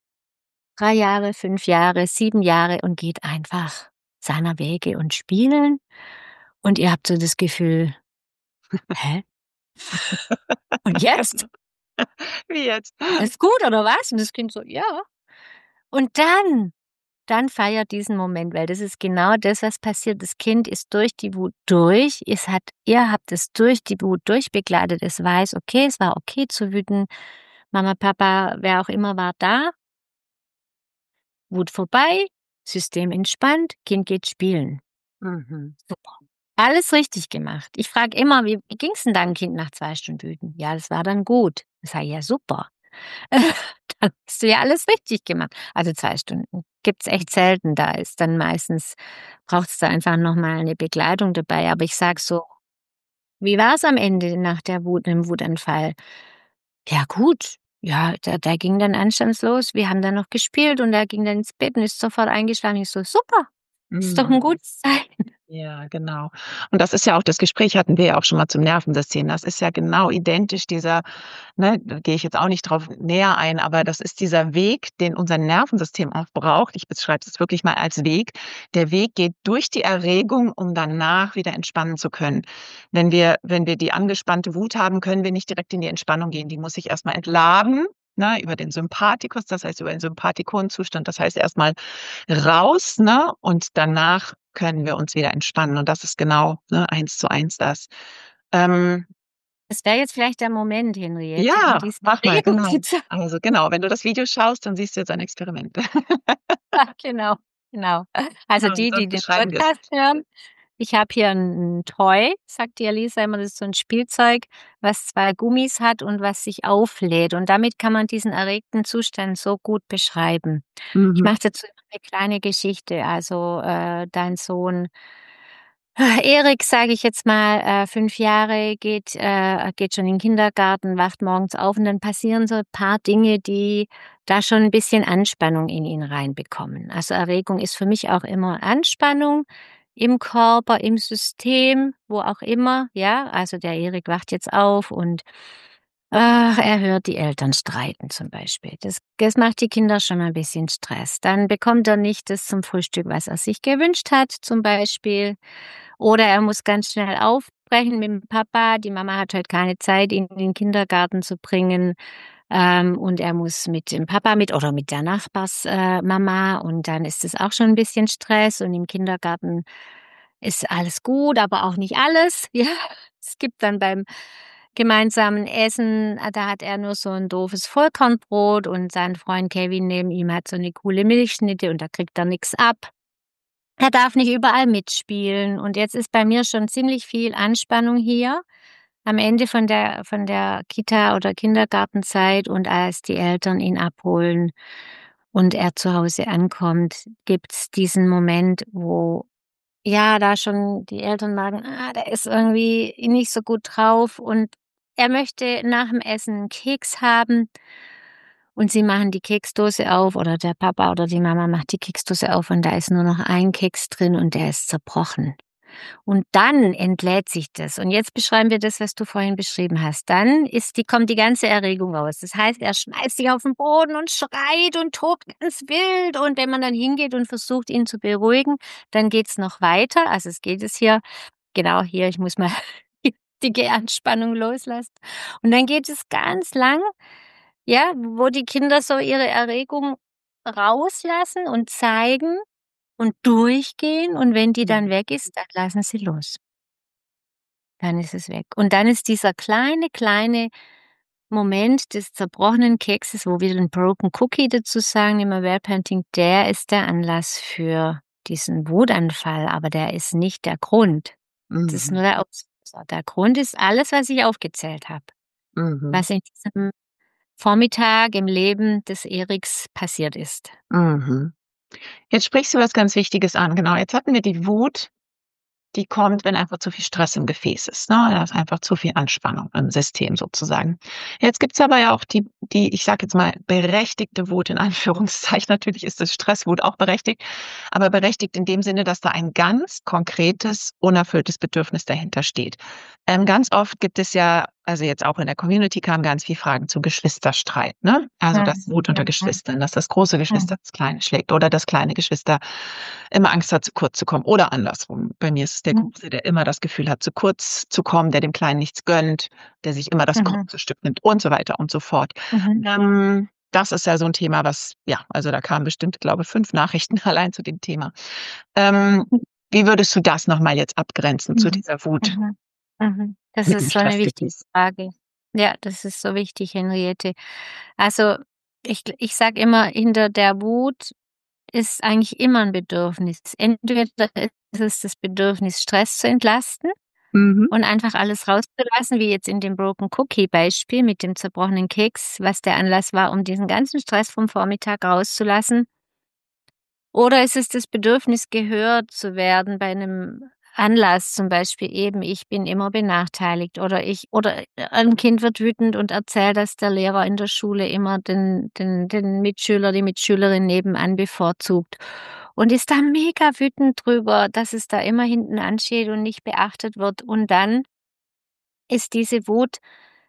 drei Jahre, fünf Jahre, sieben Jahre und geht einfach seiner Wege und spielen. Und ihr habt so das Gefühl: „Hä? Und jetzt? Wie jetzt? Alles gut oder was?“ Und das Kind so: „Ja.“ Und dann dann feiert diesen Moment, weil das ist genau das, was passiert. Das Kind ist durch die Wut durch. Es hat ihr habt es durch die Wut durchbegleitet. Es weiß: „Okay, es war okay zu wüten. Mama, Papa, wer auch immer war da.“ Wut vorbei, System entspannt, Kind geht spielen. Mhm. Super. Alles richtig gemacht. Ich frage immer: „Wie wie ging's denn deinem Kind nach zwei Stunden Wüten?“ „Ja, das war dann gut.“ Ich sage: „Ja, super.“ Dann hast du ja alles richtig gemacht. Also zwei Stunden gibt's echt selten. Da ist dann meistens braucht's da einfach noch mal 'ne Begleitung dabei. Aber ich sage so: „Wie war's am Ende nach der Wut dem Wutanfall?“ „Ja gut, ja, der der ging dann anstandslos. Wir haben dann noch gespielt und er ging dann ins Bett und ist sofort eingeschlafen.“ Ich so: „Super, ist doch 'n Mhm. gutes Zeichen.“ Ja, genau. Und das ist ja auch das Gespräch hatten wir ja auch schon mal zum Nervensystem. Das ist ja genau identisch dieser ne, da gehe ich jetzt auch nicht drauf näher ein, aber das ist dieser Weg, den unser Nervensystem auch braucht. Ich beschreibe es wirklich mal als Weg. Der Weg geht durch die Erregung, um danach wieder entspannen zu können. Wenn wir wenn wir die angespannte Wut haben, können wir nicht direkt in die Entspannung gehen. Die muss sich erst mal entladen, ne, über den Sympathikus, das heißt über den Sympathikonzustand. Das heißt erst mal raus, ne, und danach können wir uns wieder entspannen. Und das ist genau, ne, eins zu eins das. Ähm Es wäre jetzt vielleicht der Moment, Henriette, um Ja, diese mach mal, Erregung genau. zu zei Also, genau, wenn du das Video schaust, dann siehst du jetzt ein Experiment. Ja, genau, genau. Also Genau, und die, die sonst den beschreiben wir's. Podcast hören, ich habe hier 'n 'n Toy, sagt die Alisa immer, das ist so 'n Spielzeug, was zwei Gummis hat und was sich auflädt. Und damit kann man diesen erregten Zustand so gut beschreiben. Ich Mhm. mache dazu immer 'ne kleine Geschichte. Also, äh, dein Sohn Erik, sage ich jetzt mal, äh, fünf Jahre, geht äh, geht schon in 'n Kindergarten, wacht morgens auf und dann passieren so paar Dinge, die da schon 'n bisschen Anspannung in ihn reinbekommen. Also, Erregung ist für mich auch immer Anspannung im Körper, im System, wo auch immer, ja? Also, der Erik wacht jetzt auf und, ach, er hört die Eltern streiten zum Beispiel. Das das macht die Kinder schon mal 'n bisschen Stress. Dann bekommt er nicht das zum Frühstück, was er sich gewünscht hat, zum Beispiel. Oder er muss ganz schnell aufbrechen mit'm Papa. Die Mama hat heute keine Zeit, ihn in den Kindergarten zu bringen, ähm, und er muss mit dem Papa mit oder mit der Nachbars äh, Mama und dann ist es auch schon 'n bisschen Stress und im Kindergarten ist alles gut, aber auch nicht alles, ja? Es gibt dann beim gemeinsamen Essen äh, da hat er nur so 'n doofes Vollkornbrot und sein Freund Kevin neben ihm hat so 'ne coole Milchschnitte und da kriegt er nix ab. Er darf nicht überall mitspielen und jetzt ist bei mir schon ziemlich viel Anspannung hier am Ende von der von der Kita oder Kindergartenzeit und als die Eltern ihn abholen und er zu Hause ankommt, gibt's diesen Moment, wo, ja, da schon die Eltern merken: „Ah, der ist irgendwie nicht so gut drauf“ und er möchte nach'm Essen 'n Keks haben und sie machen die Keksdose auf oder der Papa oder die Mama macht die Keksdose auf und da ist nur noch ein Keks drin und der ist zerbrochen. Und dann entlädt sich das. Und jetzt beschreiben wir das, was du vorhin beschrieben hast. Dann ist die kommt die ganze Erregung raus. Das heißt, er schmeißt sich auf 'n Boden und schreit und tobt ganz wild und wenn man dann hingeht und versucht, ihn zu beruhigen, dann geht's noch weiter. Also, es geht es hier genau hier, ich muss mal die ge Anspannung loslassen. Und dann geht es ganz lang, ja, wo die Kinder so ihre Erregung rauslassen und zeigen und durchgehen und wenn die dann Mhm. weg ist, dann lassen sie los. Dann ist es weg. Und dann ist dieser kleine, kleine Moment des zerbrochenen Kekses, wo wir den Broken Cookie dazu sagen im Awareparenting, der ist der Anlass für diesen Wutanfall, aber der ist nicht der Grund. Das ist nur Mhm. der Auslöser. Der Grund ist alles, was ich aufgezählt habe, Mhm. was in diesem Vormittag im Leben des Eriks passiert ist. Mhm. Jetzt sprichst du was ganz Wichtiges an. Genau, jetzt hatten wir die Wut, die kommt, wenn einfach zu viel Stress im Gefäß ist, ne? Da ist einfach zu viel Anspannung im System sozusagen. Jetzt gibt's aber ja auch die die, ich sage jetzt mal, berechtigte Wut in Anführungszeichen. Natürlich ist das Stresswut auch berechtigt, aber berechtigt in dem Sinne, dass da ein ganz konkretes, unerfülltes Bedürfnis dahinter steht. Ähm, ganz oft gibt es ja also jetzt auch in der Community kamen ganz viel Fragen zu Geschwisterstreit, ne? Also, dass Mhm, Wut unter mhm, Geschwistern, dass das große mhm. Geschwister das Kleine schlägt oder das kleine Geschwister immer Angst hat, zu kurz zu kommen oder andersrum. Bei mir ist es der Mhm. Große, der immer das Gefühl hat, zu kurz zu kommen, der dem Kleinen nichts gönnt, der sich immer das Mhm. große Stück nimmt und so weiter und so fort. Mhm. Ähm, das ist ja so 'n Thema, was ja, also da kamen bestimmt, glaube fünf Nachrichten allein zu dem Thema. Ähm, wie würdest du das noch mal jetzt abgrenzen zu Mhm. dieser Wut Mhm. Mhm. Das mit dem ist so 'ne wichtige Stressgefäß? Frage. Ja, das ist so wichtig, Henriette. Also, ich gl ich sage immer, hinter der Wut ist eigentlich immer 'n Bedürfnis. Entweder ist es das Bedürfnis, Stress zu entlasten Mhm. und einfach alles rauszulassen, wie jetzt in dem Broken Cookie Beispiel mit dem zerbrochenen Keks, was der Anlass war, um diesen ganzen Stress vom Vormittag rauszulassen. Oder ist es das Bedürfnis, gehört zu werden bei 'nem Anlass, zum Beispiel eben: „Ich bin immer benachteiligt“, oder ich oder ein Kind wird wütend und erzählt, dass der Lehrer in der Schule immer den den den Mitschüler, die Mitschülerin nebenan bevorzugt und ist da mega wütend drüber, dass es da immer hinten ansteht und nicht beachtet wird. Und dann ist diese Wut,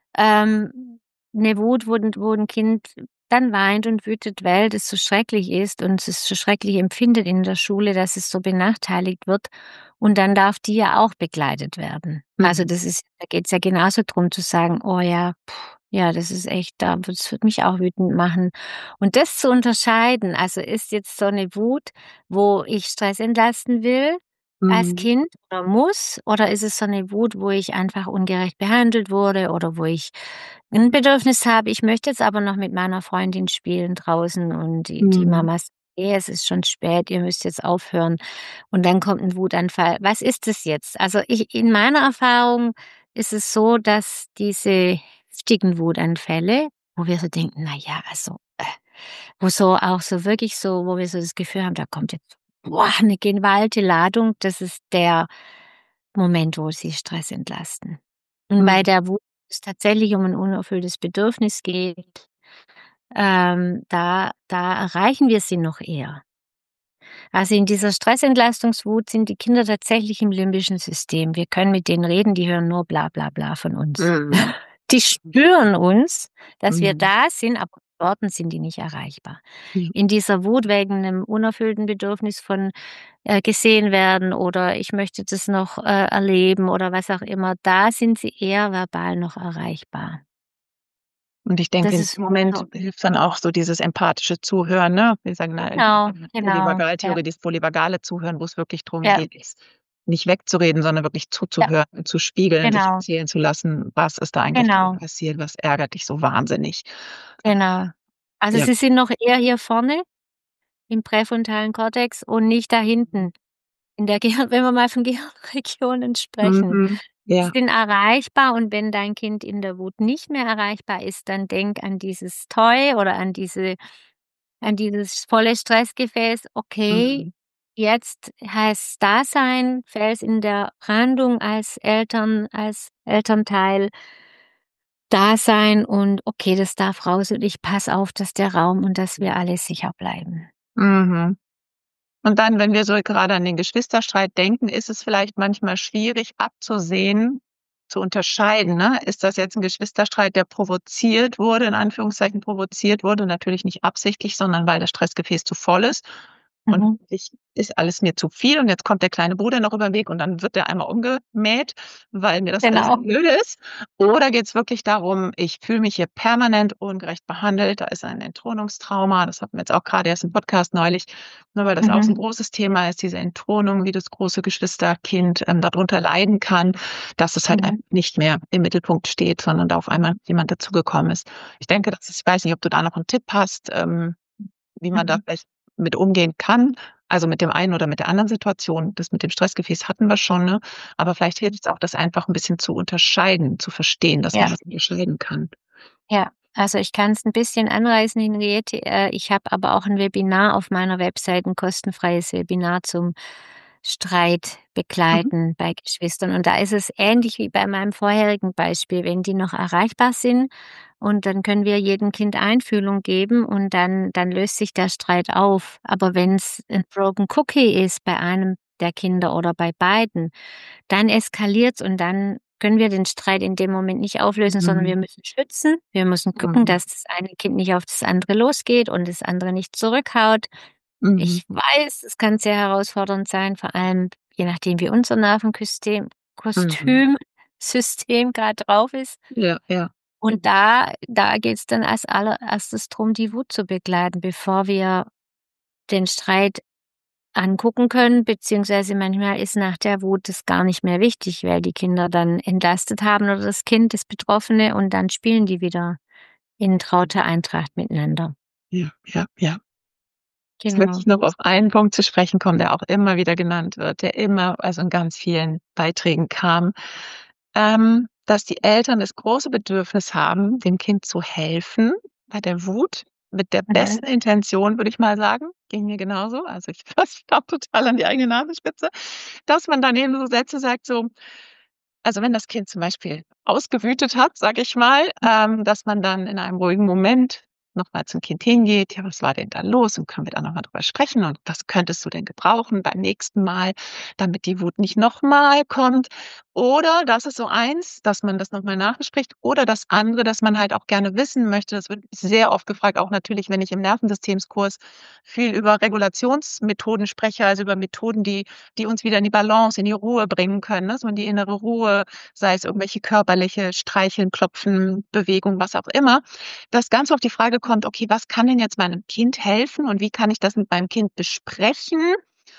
ähm, 'ne Wut, wo 'n wo 'n Kind dann weint und wütet, weil das so schrecklich ist und es so schrecklich empfindet in der Schule, dass es so benachteiligt wird. Und dann darf die ja auch begleitet werden. Also, Mhm. das ist da geht's ja genauso drum zu sagen: „Oh ja, ja, das ist echt da das würde mich auch wütend machen.“ Und das zu unterscheiden, also, ist jetzt so 'ne Wut, wo ich Stress entlasten will als Mhm. Kind oder muss, oder ist es so 'ne Wut, wo ich einfach ungerecht behandelt wurde oder wo ich 'n Bedürfnis habe, ich möchte jetzt aber noch mit meiner Freundin spielen draußen und die die Mhm. Mama sagt: „Ne, es ist schon spät, ihr müsst jetzt aufhören.“ Und dann kommt 'n Wutanfall. Was ist es jetzt? Also, ich in meiner Erfahrung ist es so, dass diese heftigen Wutanfälle, wo wir so denken: „Na ja, also, äh“ wo so auch so wirklich so wo wir so das Gefühl haben, da kommt jetzt, boah, 'ne geballte Ladung, das ist der Moment, wo sie Stress entlasten. Und bei Mhm. der Wut es tatsächlich um 'n unerfülltes Bedürfnis geht, ähm, da da erreichen wir sie noch eher. Also, in dieser Stressentlastungswut sind die Kinder tatsächlich im limbischen System. Wir können mit denen reden, die hören nur bla bla bla von uns. Mhm. Die spüren uns, dass wir Mhm. da sind, aber mit Worten sind die nicht erreichbar. Ja. In dieser Wut wegen 'nem unerfüllten Bedürfnis von, äh, gesehen werden oder ich möchte das noch, äh, erleben oder was auch immer, da sind sie eher verbal noch erreichbar. Und ich denke, Das in ist dem Moment so hilft dann auch so dieses empathische Zuhören, ne? Wir sagen da Genau, genau, ja. Polyvagaltheorie, dieses polyvagale Zuhören, wo's wirklich drum Ja. geht, es nicht wegzureden, sondern wirklich Ja. zuzuhören und zu spiegeln, sich Genau. erzählen zu lassen: „Was ist da eigentlich gerade Genau. passiert? Was ärgert dich so wahnsinnig?“ Genau. Also, Ja. sie sind noch eher hier vorne im präfrontalen Kortex und nicht da hinten in der Gehirn wenn wir mal von Gehirnregionen sprechen. Mhm. Die Ja. sind erreichbar und wenn dein Kind in der Wut nicht mehr erreichbar ist, dann denk an dieses Toy oder an diese an dieses volle Stressgefäß. Okay, Mhm. jetzt heißt's da sein, Fels in der Brandung als Eltern als Elternteil da sein und okay, das darf raus und ich passe auf, dass der Raum und dass wir alle sicher bleiben. Mhm. Und dann, wenn wir so grade an den Geschwisterstreit denken, ist es vielleicht manchmal schwierig abzusehen, zu unterscheiden, ne? Ist das jetzt 'n Geschwisterstreit, der provoziert wurde in Anführungszeichen provoziert wurde, natürlich nicht absichtlich, sondern weil das Stressgefäß zu voll ist und Mhm. ich ist alles mir zu viel und jetzt kommt der kleine Bruder noch über 'n Weg und dann wird der einmal umgemäht, weil mir das alles Genau. zu blöde ist. Oder geht's wirklich darum, ich fühle mich hier permanent ungerecht behandelt, da ist ein Entthronungstrauma, das hatten wir jetzt auch grade erst im Podcast neulich, ne, weil das auch so 'n Mhm. großes Thema ist, diese Entthronung, wie das große Geschwisterkind, ähm, da drunter leiden kann, dass es halt Mhm. einfach nicht mehr im Mittelpunkt steht, sondern da auf einmal jemand dazugekommen ist. Ich denke, das ist ich weiß nicht, ob du da noch 'n Tipp hast, ähm, wie man da Mhm. vielleicht mit umgehen kann, also, mit dem einen oder mit der anderen Situation. Das mit dem Stressgefäß hatten wir schon, ne? Aber vielleicht hilft's auch, das einfach 'n bisschen zu unterscheiden, zu verstehen, dass man Ja. das unterscheiden kann. Ja, also, ich kann's 'n bisschen anreißen, Henriette. Äh, ich habe aber auch 'n Webinar auf meiner Website, 'n kostenfreies Webinar zum Streit Mhm. begleiten bei Geschwistern. Und da ist es ähnlich wie bei meinem vorherigen Beispiel, wenn die noch erreichbar sind und dann können wir jedem Kind Einfühlung geben und dann dann löst sich der Streit auf. Aber wenn's 'n Broken Cookie ist bei einem der Kinder oder bei beiden, dann eskaliert's und dann können wir den Streit in dem Moment nicht auflösen, sondern wir Mhm. müssen schützen. Wir müssen gucken, Mhm. dass das eine Kind nicht auf das andere losgeht und das andere nicht zurückhaut. Mhm. Ich weiß, es kann sehr herausfordernd sein, vor allem je nachdem, wie unser Nervenküstem Mhm. Kostüm System grad drauf ist. Ja, ja. Und da da geht's dann als Allererstes drum, die Wut zu begleiten, bevor wir den Streit angucken können, beziehungsweise manchmal ist nach der Wut das gar nicht mehr wichtig, weil die Kinder dann entlastet haben oder das Kind, das Betroffene, und dann spielen die wieder in trauter Eintracht miteinander. Ja, ja, ja. Jetzt möchte Genau. ich noch auf einen Punkt zu sprechen kommen, der auch immer wieder genannt wird, der immer, also in ganz vielen Beiträgen kam, ähm, dass die Eltern das große Bedürfnis haben, dem Kind zu helfen bei der Wut, mit der Mhm. besten Intention, würde ich mal sagen. Ging mir genauso. Also ich fasse mich auch total an die eigene Nasenspitze, dass man dann eben so Sätze sagt, so, also wenn das Kind zum Beispiel ausgewütet hat, sage ich mal, ähm, dass man dann in einem ruhigen Moment noch mal zum Kind hingeht: „Ja, was war denn da los und können wir da noch mal drüber sprechen und was könntest du denn gebrauchen beim nächsten Mal, damit die Wut nicht noch mal kommt?“ Oder das ist so eins, dass man das noch mal nachbespricht. Oder das andere, dass man halt auch gerne wissen möchte, das wird sehr oft gefragt, auch natürlich, wenn ich im Nervensystemskurs viel über Regulationsmethoden spreche, also über Methoden, die die uns wieder in die Balance, in die Ruhe bringen können, ne, so in die innere Ruhe, sei es irgendwelche körperliche Streicheln, Klopfen, Bewegung, was auch immer, dass ganz oft die Frage kommt: „Okay, was kann denn jetzt meinem Kind helfen und wie kann ich das mit meinem Kind besprechen,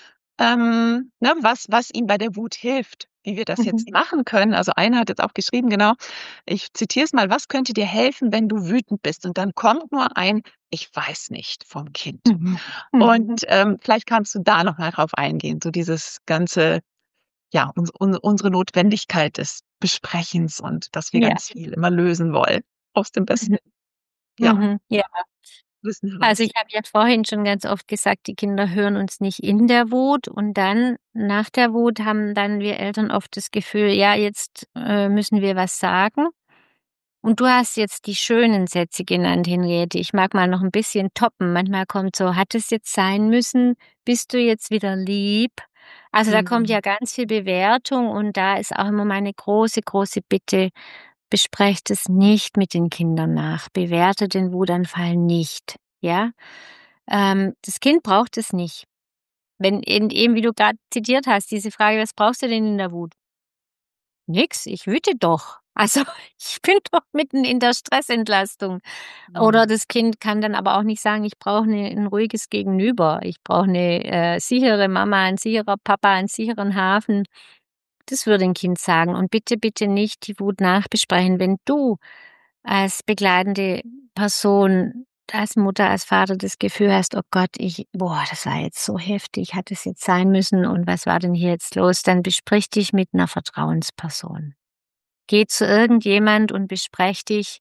ähm, ne, was was ihm bei der Wut hilft, wie wir das Mhm. jetzt machen können?“ Also, einer hat jetzt auch geschrieben, genau, ich zitiere es mal: „Was könnte dir helfen, wenn du wütend bist?“ Und dann kommt nur ein: „Ich weiß nicht“, vom Kind. Mhm. Mhm. Und, ähm, vielleicht kannst du da noch mal drauf eingehen, so dieses ganze, ja, uns un unsere Notwendigkeit des Besprechens und dass wir Ja. ganz viel immer lösen wollen aus dem Mhm. besten, ja, Mhm. Ja. Wissen Also, heraus. ich habe ja vorhin schon ganz oft gesagt, die Kinder hören uns nicht in der Wut und dann nach der Wut haben dann wir Eltern oft das Gefühl: „Ja, jetzt, äh, müssen wir was sagen.“ Und du hast jetzt die schönen Sätze genannt, Henriette. Ich mag mal noch 'n bisschen toppen. Manchmal kommt so: „Hat es jetzt sein müssen? Bist du jetzt wieder lieb?“ Also, da kommt Mhm. ja ganz viel Bewertung und da ist auch immer meine große, große Bitte: Besprecht es nicht mit den Kindern nach. Bewertet den Wutanfall nicht, ja? Ähm, das Kind braucht es nicht. Wenn eben eben wie du grad zitiert hast, diese Frage: „Was brauchst du denn in der Wut?“ Nix, ich wüte doch. Also, ich bin doch mitten in der Stressentlastung. Oder Mhm. das Kind kann dann aber auch nicht sagen: „Ich brauche 'ne 'n ruhiges Gegenüber. Ich brauche 'ne, äh, sichere Mama, 'n sicherer Papa, einen sicheren Hafen.“ Das würde 'n Kind sagen und bitte, bitte nicht die Wut nachbesprechen. Wenn du als begleitende Person, als Mutter, als Vater das Gefühl hast: „Oh Gott, ich boah, das war jetzt so heftig. Hat es jetzt sein müssen und was war denn hier jetzt los?“ Dann besprich dich mit 'ner Vertrauensperson. Geh zu irgendjemand und besprech dich,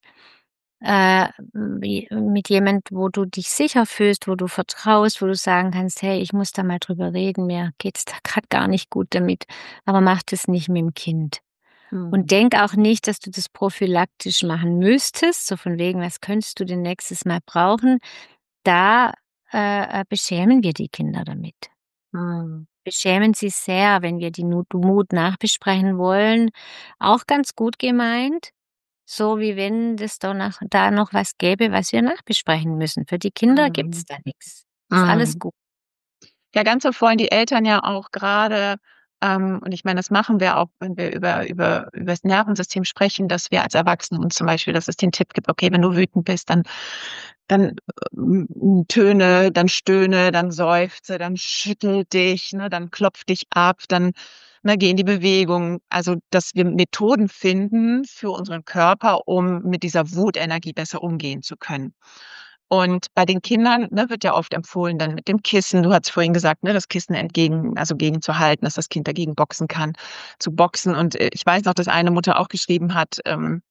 äh, wie mit jemand, wo du dich sicher fühlst, wo du vertraust, wo du sagen kannst: „Hey, ich muss da mal drüber reden. Mir geht's da grad gar nicht gut damit.“ Aber mach das nicht mit'm Kind. Und Mhm. denk auch nicht, dass du das prophylaktisch machen müsstest, so von wegen: „Was könntest du denn nächstes Mal brauchen?“ Da, äh, äh, beschämen wir die Kinder damit. Mhm. Beschämen sie sehr, wenn wir die Nut Wut nachbesprechen wollen. Auch ganz gut gemeint, so wie wenn das da nach da noch was gäbe, was wir nachbesprechen müssen. Für die Kinder gibt's Mhm. da nix. Ist alles Mhm. gut. Ja, ganz oft wollen die Eltern ja auch grade ähm, und ich meine, das machen wir auch, wenn wir über über übers Nervensystem sprechen, dass wir als Erwachsene uns zum Beispiel dass es den Tipp gibt: „Okay, wenn du wütend bist, dann dann, ähm, hm, töne, dann stöhne, dann seufze, dann schüttel dich, ne, dann klopf dich ab, dann, ne, geh in die Bewegung.“ Also, dass wir Methoden finden für unseren Körper, um mit dieser Wutenergie besser umgehen zu können. Und bei den Kindern, ne, wird ja oft empfohlen, dann mit dem Kissen du hattest vorhin gesagt, ne, das Kissen entgegen also, gegenzuhalten, dass das Kind dagegen boxen kann zu boxen. Und, äh, ich weiß noch, dass eine Mutter auch geschrieben hat, ähm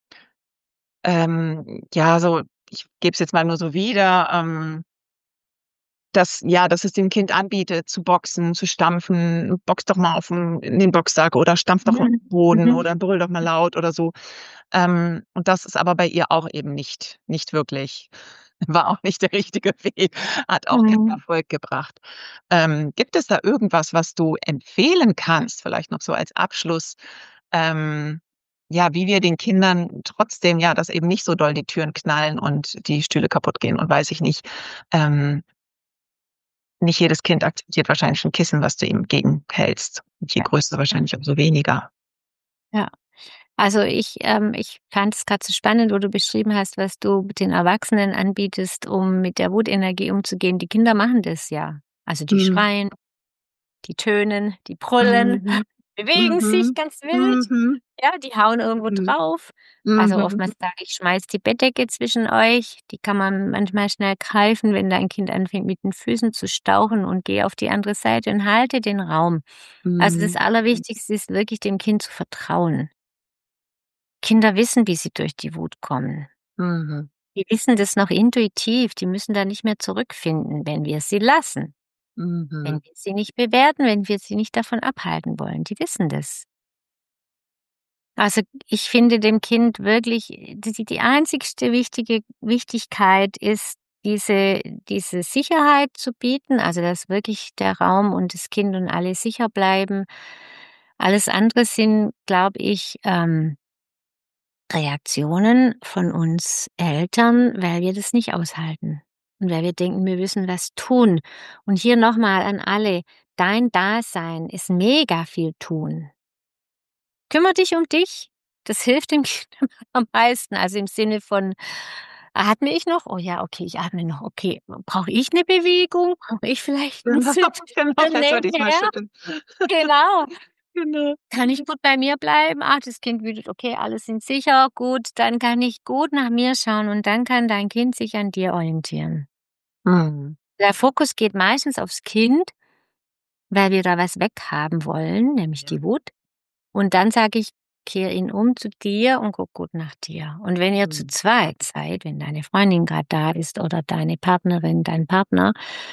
ähm, ja, so ich gebe es jetzt mal nur so wieder, ähm dass ja, dass es dem Kind anbietet, zu boxen, zu stampfen: „Box doch mal aufm in den Boxsack oder stampf doch Mhm. aufm Boden Mhm. oder brüll doch mal laut“ oder so. Ähm, und das ist aber bei ihr auch eben nicht nicht wirklich war auch nicht der richtige Weg, hat auch keinen Mhm. Erfolg gebracht. Ähm, gibt es da irgendwas, was du empfehlen kannst, vielleicht noch so als Abschluss, ähm, ja, wie wir den Kindern trotzdem ja, dass eben nicht so doll die Türen knallen und die Stühle kaputtgehen und weiß ich nicht, ähm nicht jedes Kind akzeptiert wahrscheinlich 'n Kissen, was du ihm entgegenhältst. Je Ja, größer ja. wahrscheinlich umso weniger. Ja. Also, ich ähm, ich fand es grad so spannend, wo du beschrieben hast, was du den Erwachsenen anbietest, um mit der Wutenergie umzugehen. Die Kinder machen das ja. Also, die Mhm. schreien, die tönen, die brüllen. Mhm. bewegen sich Mhm. ganz wild. Mhm. Ja, die hauen irgendwo Mhm. drauf. Also, Mhm. oftmals sage ich: „Schmeiß die Bettdecke zwischen euch." Die kann man manchmal schnell greifen, wenn dein Kind anfängt, mit den Füßen zu stauchen, und geh auf die andere Seite und halte den Raum. Also, das Mhm. Allerwichtigste ist wirklich, dem Kind zu vertrauen. Kinder wissen, wie sie durch die Wut kommen. Mhm. Die wissen das noch intuitiv, die müssen da nicht mehr zurückfinden, wenn wir sie lassen. Wenn Mhm. wir sie nicht bewerten, wenn wir sie nicht davon abhalten wollen, die wissen das. Also, ich finde dem Kind wirklich, äh, die die einzigste wichtige Wichtigkeit ist, diese diese Sicherheit zu bieten, also, dass wirklich der Raum und das Kind und alle sicher bleiben. Alles andere sind, glaube ich, ähm, Reaktionen von uns Eltern, weil wir das nicht aushalten und weil wir denken, wir müssen was tun. Und hier noch mal an alle: Dein Dasein ist mega viel tun. Kümmere dich um dich. Das hilft dem Kind am meisten. Also, im Sinne von: „Atme ich noch? Oh ja, okay, ich atme noch. Okay, brauche ich 'ne Bewegung? Brauche ich vielleicht 'n Genau, genau, Sitzchen vielleicht sollte ich's mal nebenher?" schütteln. Genau. Genau. „Kann ich gut bei mir bleiben? Ach, das Kind wütet. Okay, alle sind sicher. Gut, dann kann ich gut nach mir schauen." Und dann kann dein Kind sich an dir orientieren. Mhm. Der Fokus geht meistens aufs Kind, weil wir da was weghaben wollen, nämlich Ja. die Wut. Und dann sage ich: „Kehre ihn um zu dir und guck gut nach dir." Und wenn ihr zu Mhm. zweit seid, wenn deine Freundin grad da ist oder deine Partnerin, dein Partner,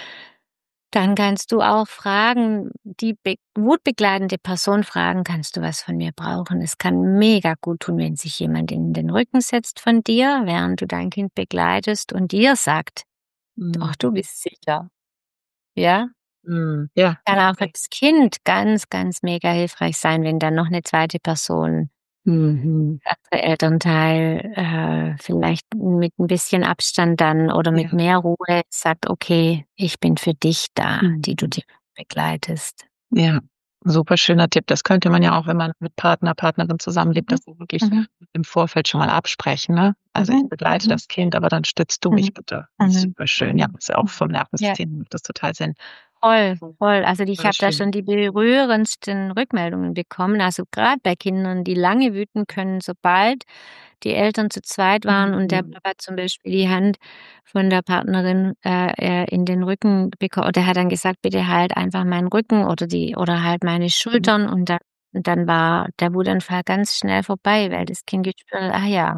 dann kannst du auch fragen, die be wutbegleitende Person fragen: „Kannst du was von mir brauchen?" Es kann mega gut tun, wenn sich jemand in den Rücken setzt von dir, während du dein Kind begleitest und dir sagt: „Ach, Mhm. du bist sicher." Ja? Mhm. Ja. Kann auch für das Kind ganz, ganz mega hilfreich sein, wenn dann noch 'ne zweite Person, Mhm. andere Elternteil, äh, vielleicht mit 'n bisschen Abstand dann oder mit Ja. mehr Ruhe sagt: „Okay, ich bin für dich da", die du Mhm. die begleitest. Ja, super schöner Tipp. Das könnte man ja auch, wenn man mit Partner, Partnerin zusammenlebt, Mhm. das so wirklich Mhm. im Vorfeld schon mal absprechen, ne? Also, ich Mhm. begleite Mhm. das Kind, aber dann stützt du mich Mhm. bitte. Mhm. Super schön. Ja, ist ja auch vom Ja. Nervensystem macht das total Sinn. Voll, voll. Also, ich Voll habe da schön. schon die berührendsten Rückmeldungen bekommen. Also, grad bei Kindern, die lange wüten können, sobald die Eltern zu zweit waren und der Mhm. Papa zum Beispiel die Hand von der Partnerin, äh, äh, in den Rücken beko und der hat dann gesagt: „Bitte halt einfach meinen Rücken oder die oder halt meine Mhm. Schultern." Und dann und dann war der Wutanfall ganz schnell vorbei, weil das Kind gespürt hat: „Ah ja,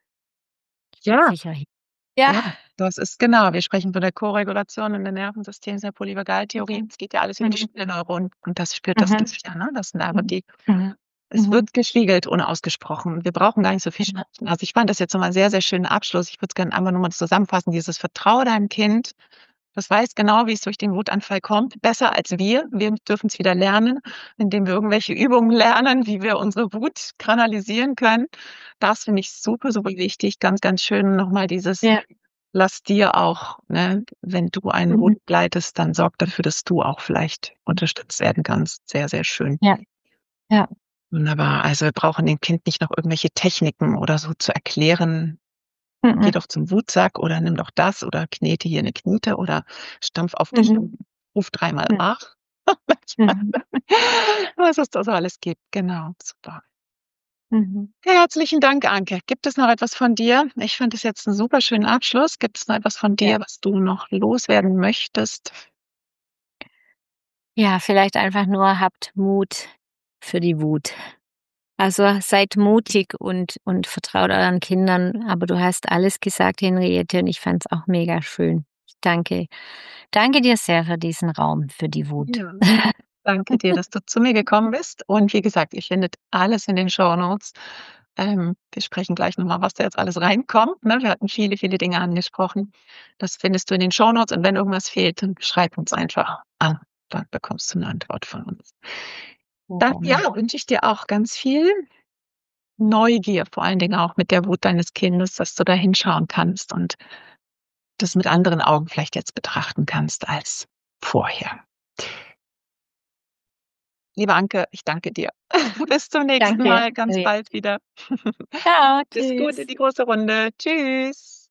ich bin Ja, sicher hier." Ja. ja, das ist genau. Wir sprechen von der Koregulation in den Nervensystems der Polyvagaltheorie. Mhm. Es geht ja alles über die Mhm. Spiegelneuronen und das spürt das Mhm. Gehirn, ja, ne? Das sind einfach Mhm. die Mhm. es Mhm. wird gespiegelt, unausgesprochen. Wir brauchen gar nicht so viel Genau. sprechen. Also, ich fand das jetzt noch mal 'n sehr, sehr schönen Abschluss. Ich würde es gerne einfach nur mal zusammenfassen, dieses Vertraue deinem Kind. Das weiß genau, wie es durch den Wutanfall kommt, besser als wir. Wir dürfen's wieder lernen, indem wir irgendwelche Übungen lernen, wie wir unsere Wut kanalisieren können. Das finde ich super, super wichtig. Ganz, ganz schön noch mal dieses: Ja. Lass dir auch, ne, wenn du eine Wut Mhm. begleitest, dann sorg dafür, dass du auch vielleicht unterstützt werden kannst. Sehr, sehr schön. Ja, ja. Wunderbar. Also, wir brauchen dem Kind nicht noch irgendwelche Techniken oder so zu erklären. Geh Mhm. doch zum Wutsack oder nimm doch das oder knete hier 'ne Knete oder stampf auf dich Mhm. und ruf dreimal Mhm. nach. Mhm. Was es da so alles gibt. Genau, super. Mhm. Herzlichen Dank, Anke. Gibt es noch etwas von dir? Ich fand das jetzt 'n super schönen Abschluss. Gibt es noch etwas von Ja. dir, was du noch loswerden möchtest? Ja, vielleicht einfach nur: Habt Mut für die Wut. Also, seid mutig und und vertraut euren Kindern. Aber du hast alles gesagt, Henriette, und ich fand's auch mega schön. Ich danke danke dir sehr für diesen Raum für die Wut. Ja. Danke dir, dass du zu mir gekommen bist. Und wie gesagt, ihr findet alles in den Shownotes. Ähm, wir sprechen gleich noch mal, was da jetzt alles reinkommt, ne? Wir hatten viele, viele Dinge angesprochen. Das findest du in den Shownotes und wenn irgendwas fehlt, dann schreib uns einfach an. Dann bekommst du 'ne Antwort von uns. Sehr Dann, ja, gerne. wünsche ich dir auch ganz viel Neugier, vor allen Dingen auch mit der Wut deines Kindes, dass du da hinschauen kannst und das mit anderen Augen vielleicht jetzt betrachten kannst als vorher. Liebe Anke, ich danke dir. Bis zum nächsten Danke. Mal, ganz bald wieder. Tschau, Bis gut in tschüss. die große Runde. Tschüss.